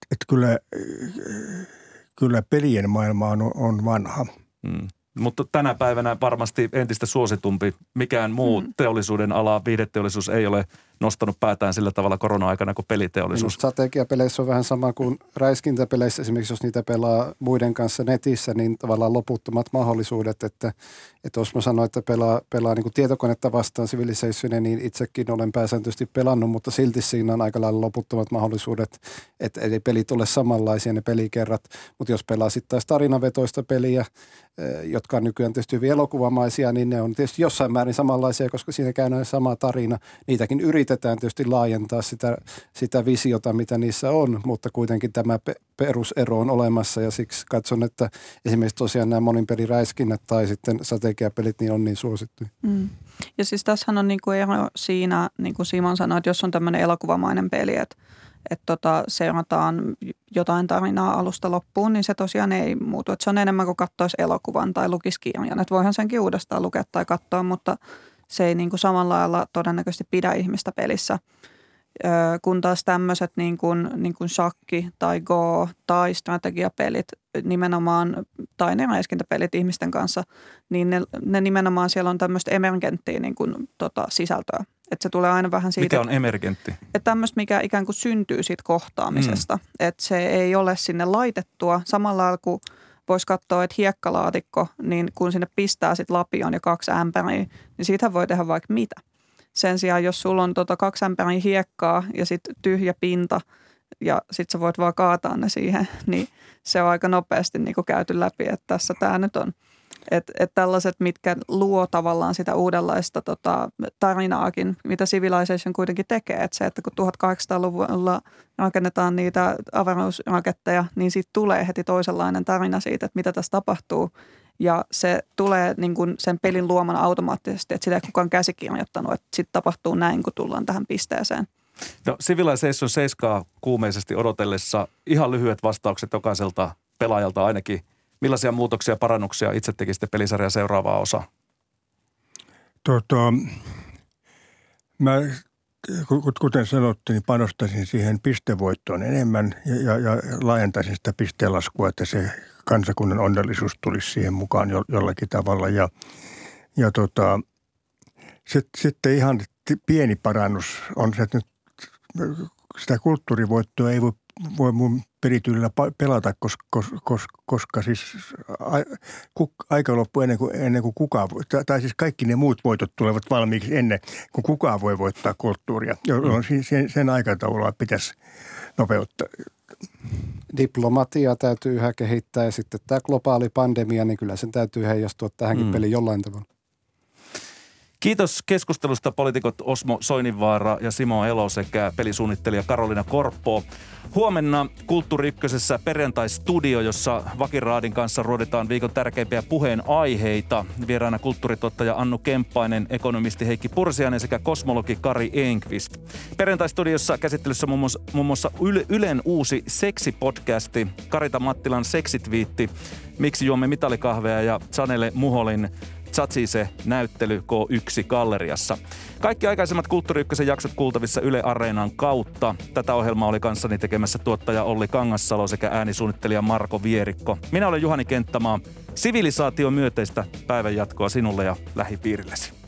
kyllä pelien maailma on vanha. Mutta tänä päivänä varmasti entistä suositumpi. Mikään muu teollisuuden ala, viihdeteollisuus ei ole nostanut päätään sillä tavalla korona-aikana kuin peliteollisuus. Strategiapeleissä on vähän sama kuin räiskintäpeleissä. Esimerkiksi jos niitä pelaa muiden kanssa netissä, niin tavallaan loputtomat mahdollisuudet. Että jos mä sanoin, että pelaa niin kuin tietokonetta vastaan Civilizationia, niin itsekin olen pääsääntöisesti pelannut, mutta silti siinä on aika lailla loputtomat mahdollisuudet, että ei pelit ole samanlaisia ne pelikerrat. Mutta jos pelaa sitten taas tarinavetoista peliä, jotka on nykyään tietysti hyvin elokuvamaisia, niin ne on tietysti jossain määrin samanlaisia, koska siinä käy sama tarina. Niitäkin yritetään tietysti laajentaa sitä visiota, mitä niissä on, mutta kuitenkin tämä perusero on olemassa ja siksi katson, että esimerkiksi tosiaan nämä moninpeliräiskinnät tai sitten strategiapelit niin on niin suosittuja. Ja siis tässähän on niinku ero siinä, niin kuin Simon sanoi, että jos on tämmöinen elokuvamainen peli, että seurataan jotain tarinaa alusta loppuun, niin se tosiaan ei muutu. Että se on enemmän kuin katsoisi elokuvan tai lukisi kirjan. Että voihan senkin uudestaan lukea tai katsoa, mutta se ei niin kuin samalla lailla todennäköisesti pidä ihmistä pelissä. Kun taas tämmöiset niin kuin shakki tai go tai strategiapelit nimenomaan, tai ne räiskintäpelit ihmisten kanssa, niin ne nimenomaan siellä on tämmöistä emergenttiä niin kuin, sisältöä. Että se tulee aina vähän siitä. Mikä on emergentti? Että tämmöistä, mikä ikään kuin syntyy siitä kohtaamisesta. Että se ei ole sinne laitettua. Samalla lailla kuin voisi katsoa, että hiekkalaatikko, niin kun sinne pistää sitten lapion ja 2 ämpäriä, niin siitä voi tehdä vaikka mitä. Sen sijaan, jos sulla on 2 ämpäriä hiekkaa ja sitten tyhjä pinta ja sitten sä voit vaan kaataa ne siihen, niin se on aika nopeasti niin kuin käyty läpi, että tässä tämä nyt on. Että tällaiset, mitkä luo tavallaan sitä uudenlaista tarinaakin, mitä Civilization kuitenkin tekee. Että se, että kun 1800-luvulla rakennetaan niitä avaruusraketteja, niin siitä tulee heti toisenlainen tarina siitä, että mitä tässä tapahtuu. Ja se tulee niin kuin sen pelin luomana automaattisesti, että sitä ei kukaan käsikirjoittanut, että sitten tapahtuu näin, kun tullaan tähän pisteeseen. No Civilization 7 kuumeisesti odotellessa ihan lyhyet vastaukset jokaiselta pelaajalta ainakin. Millaisia muutoksia ja parannuksia itse tekisitte pelisarjan seuraavaa osaa? Mä, kuten sanottiin, niin panostaisin siihen pistevoittoon enemmän ja laajentaisin sitä pisteenlaskua, että se kansakunnan onnellisuus tulisi siihen mukaan jollakin tavalla. Sitten ihan pieni parannus on se, että nyt sitä kulttuurivoittoa ei voi mun perityillä pelata, koska siis aika loppuu ennen kuin kukaan voi. Tai siis kaikki ne muut voitot tulevat valmiiksi ennen kuin kukaan voi voittaa kulttuuria. Sen aikataulua pitäisi nopeuttaa. Diplomatiaa täytyy yhä kehittää ja sitten tämä globaali pandemia, niin kyllä sen täytyy heijastua tähänkin peliin jollain tavalla. Kiitos keskustelusta poliitikot Osmo Soininvaara ja Simo Elo sekä pelisuunnittelija Karoliina Korppo. Huomenna Kulttuuri Ykkösessä perjantai-studio, jossa Vakiraadin kanssa ruoditaan viikon tärkeimpiä puheenaiheita. Vieraana kulttuurituottaja Annu Kemppainen, ekonomisti Heikki Pursiainen sekä kosmologi Kari Enqvist. Perjantai-studiossa käsittelyssä muun muassa Ylen uusi seksipodcasti, Karita Mattilan seksitviitti, Miksi juomme mitalikahveja ja Sanele Muholin Chatsise-näyttely K1-galleriassa. Kaikki aikaisemmat Kulttuuri Ykkösen jaksot kuultavissa Yle Areenan kautta. Tätä ohjelmaa oli kanssani tekemässä tuottaja Olli Kangassalo sekä äänisuunnittelija Marko Vierikko. Minä olen Juhani Kenttämaa. Sivilisaation myöteistä päivän jatkoa sinulle ja lähipiirillesi.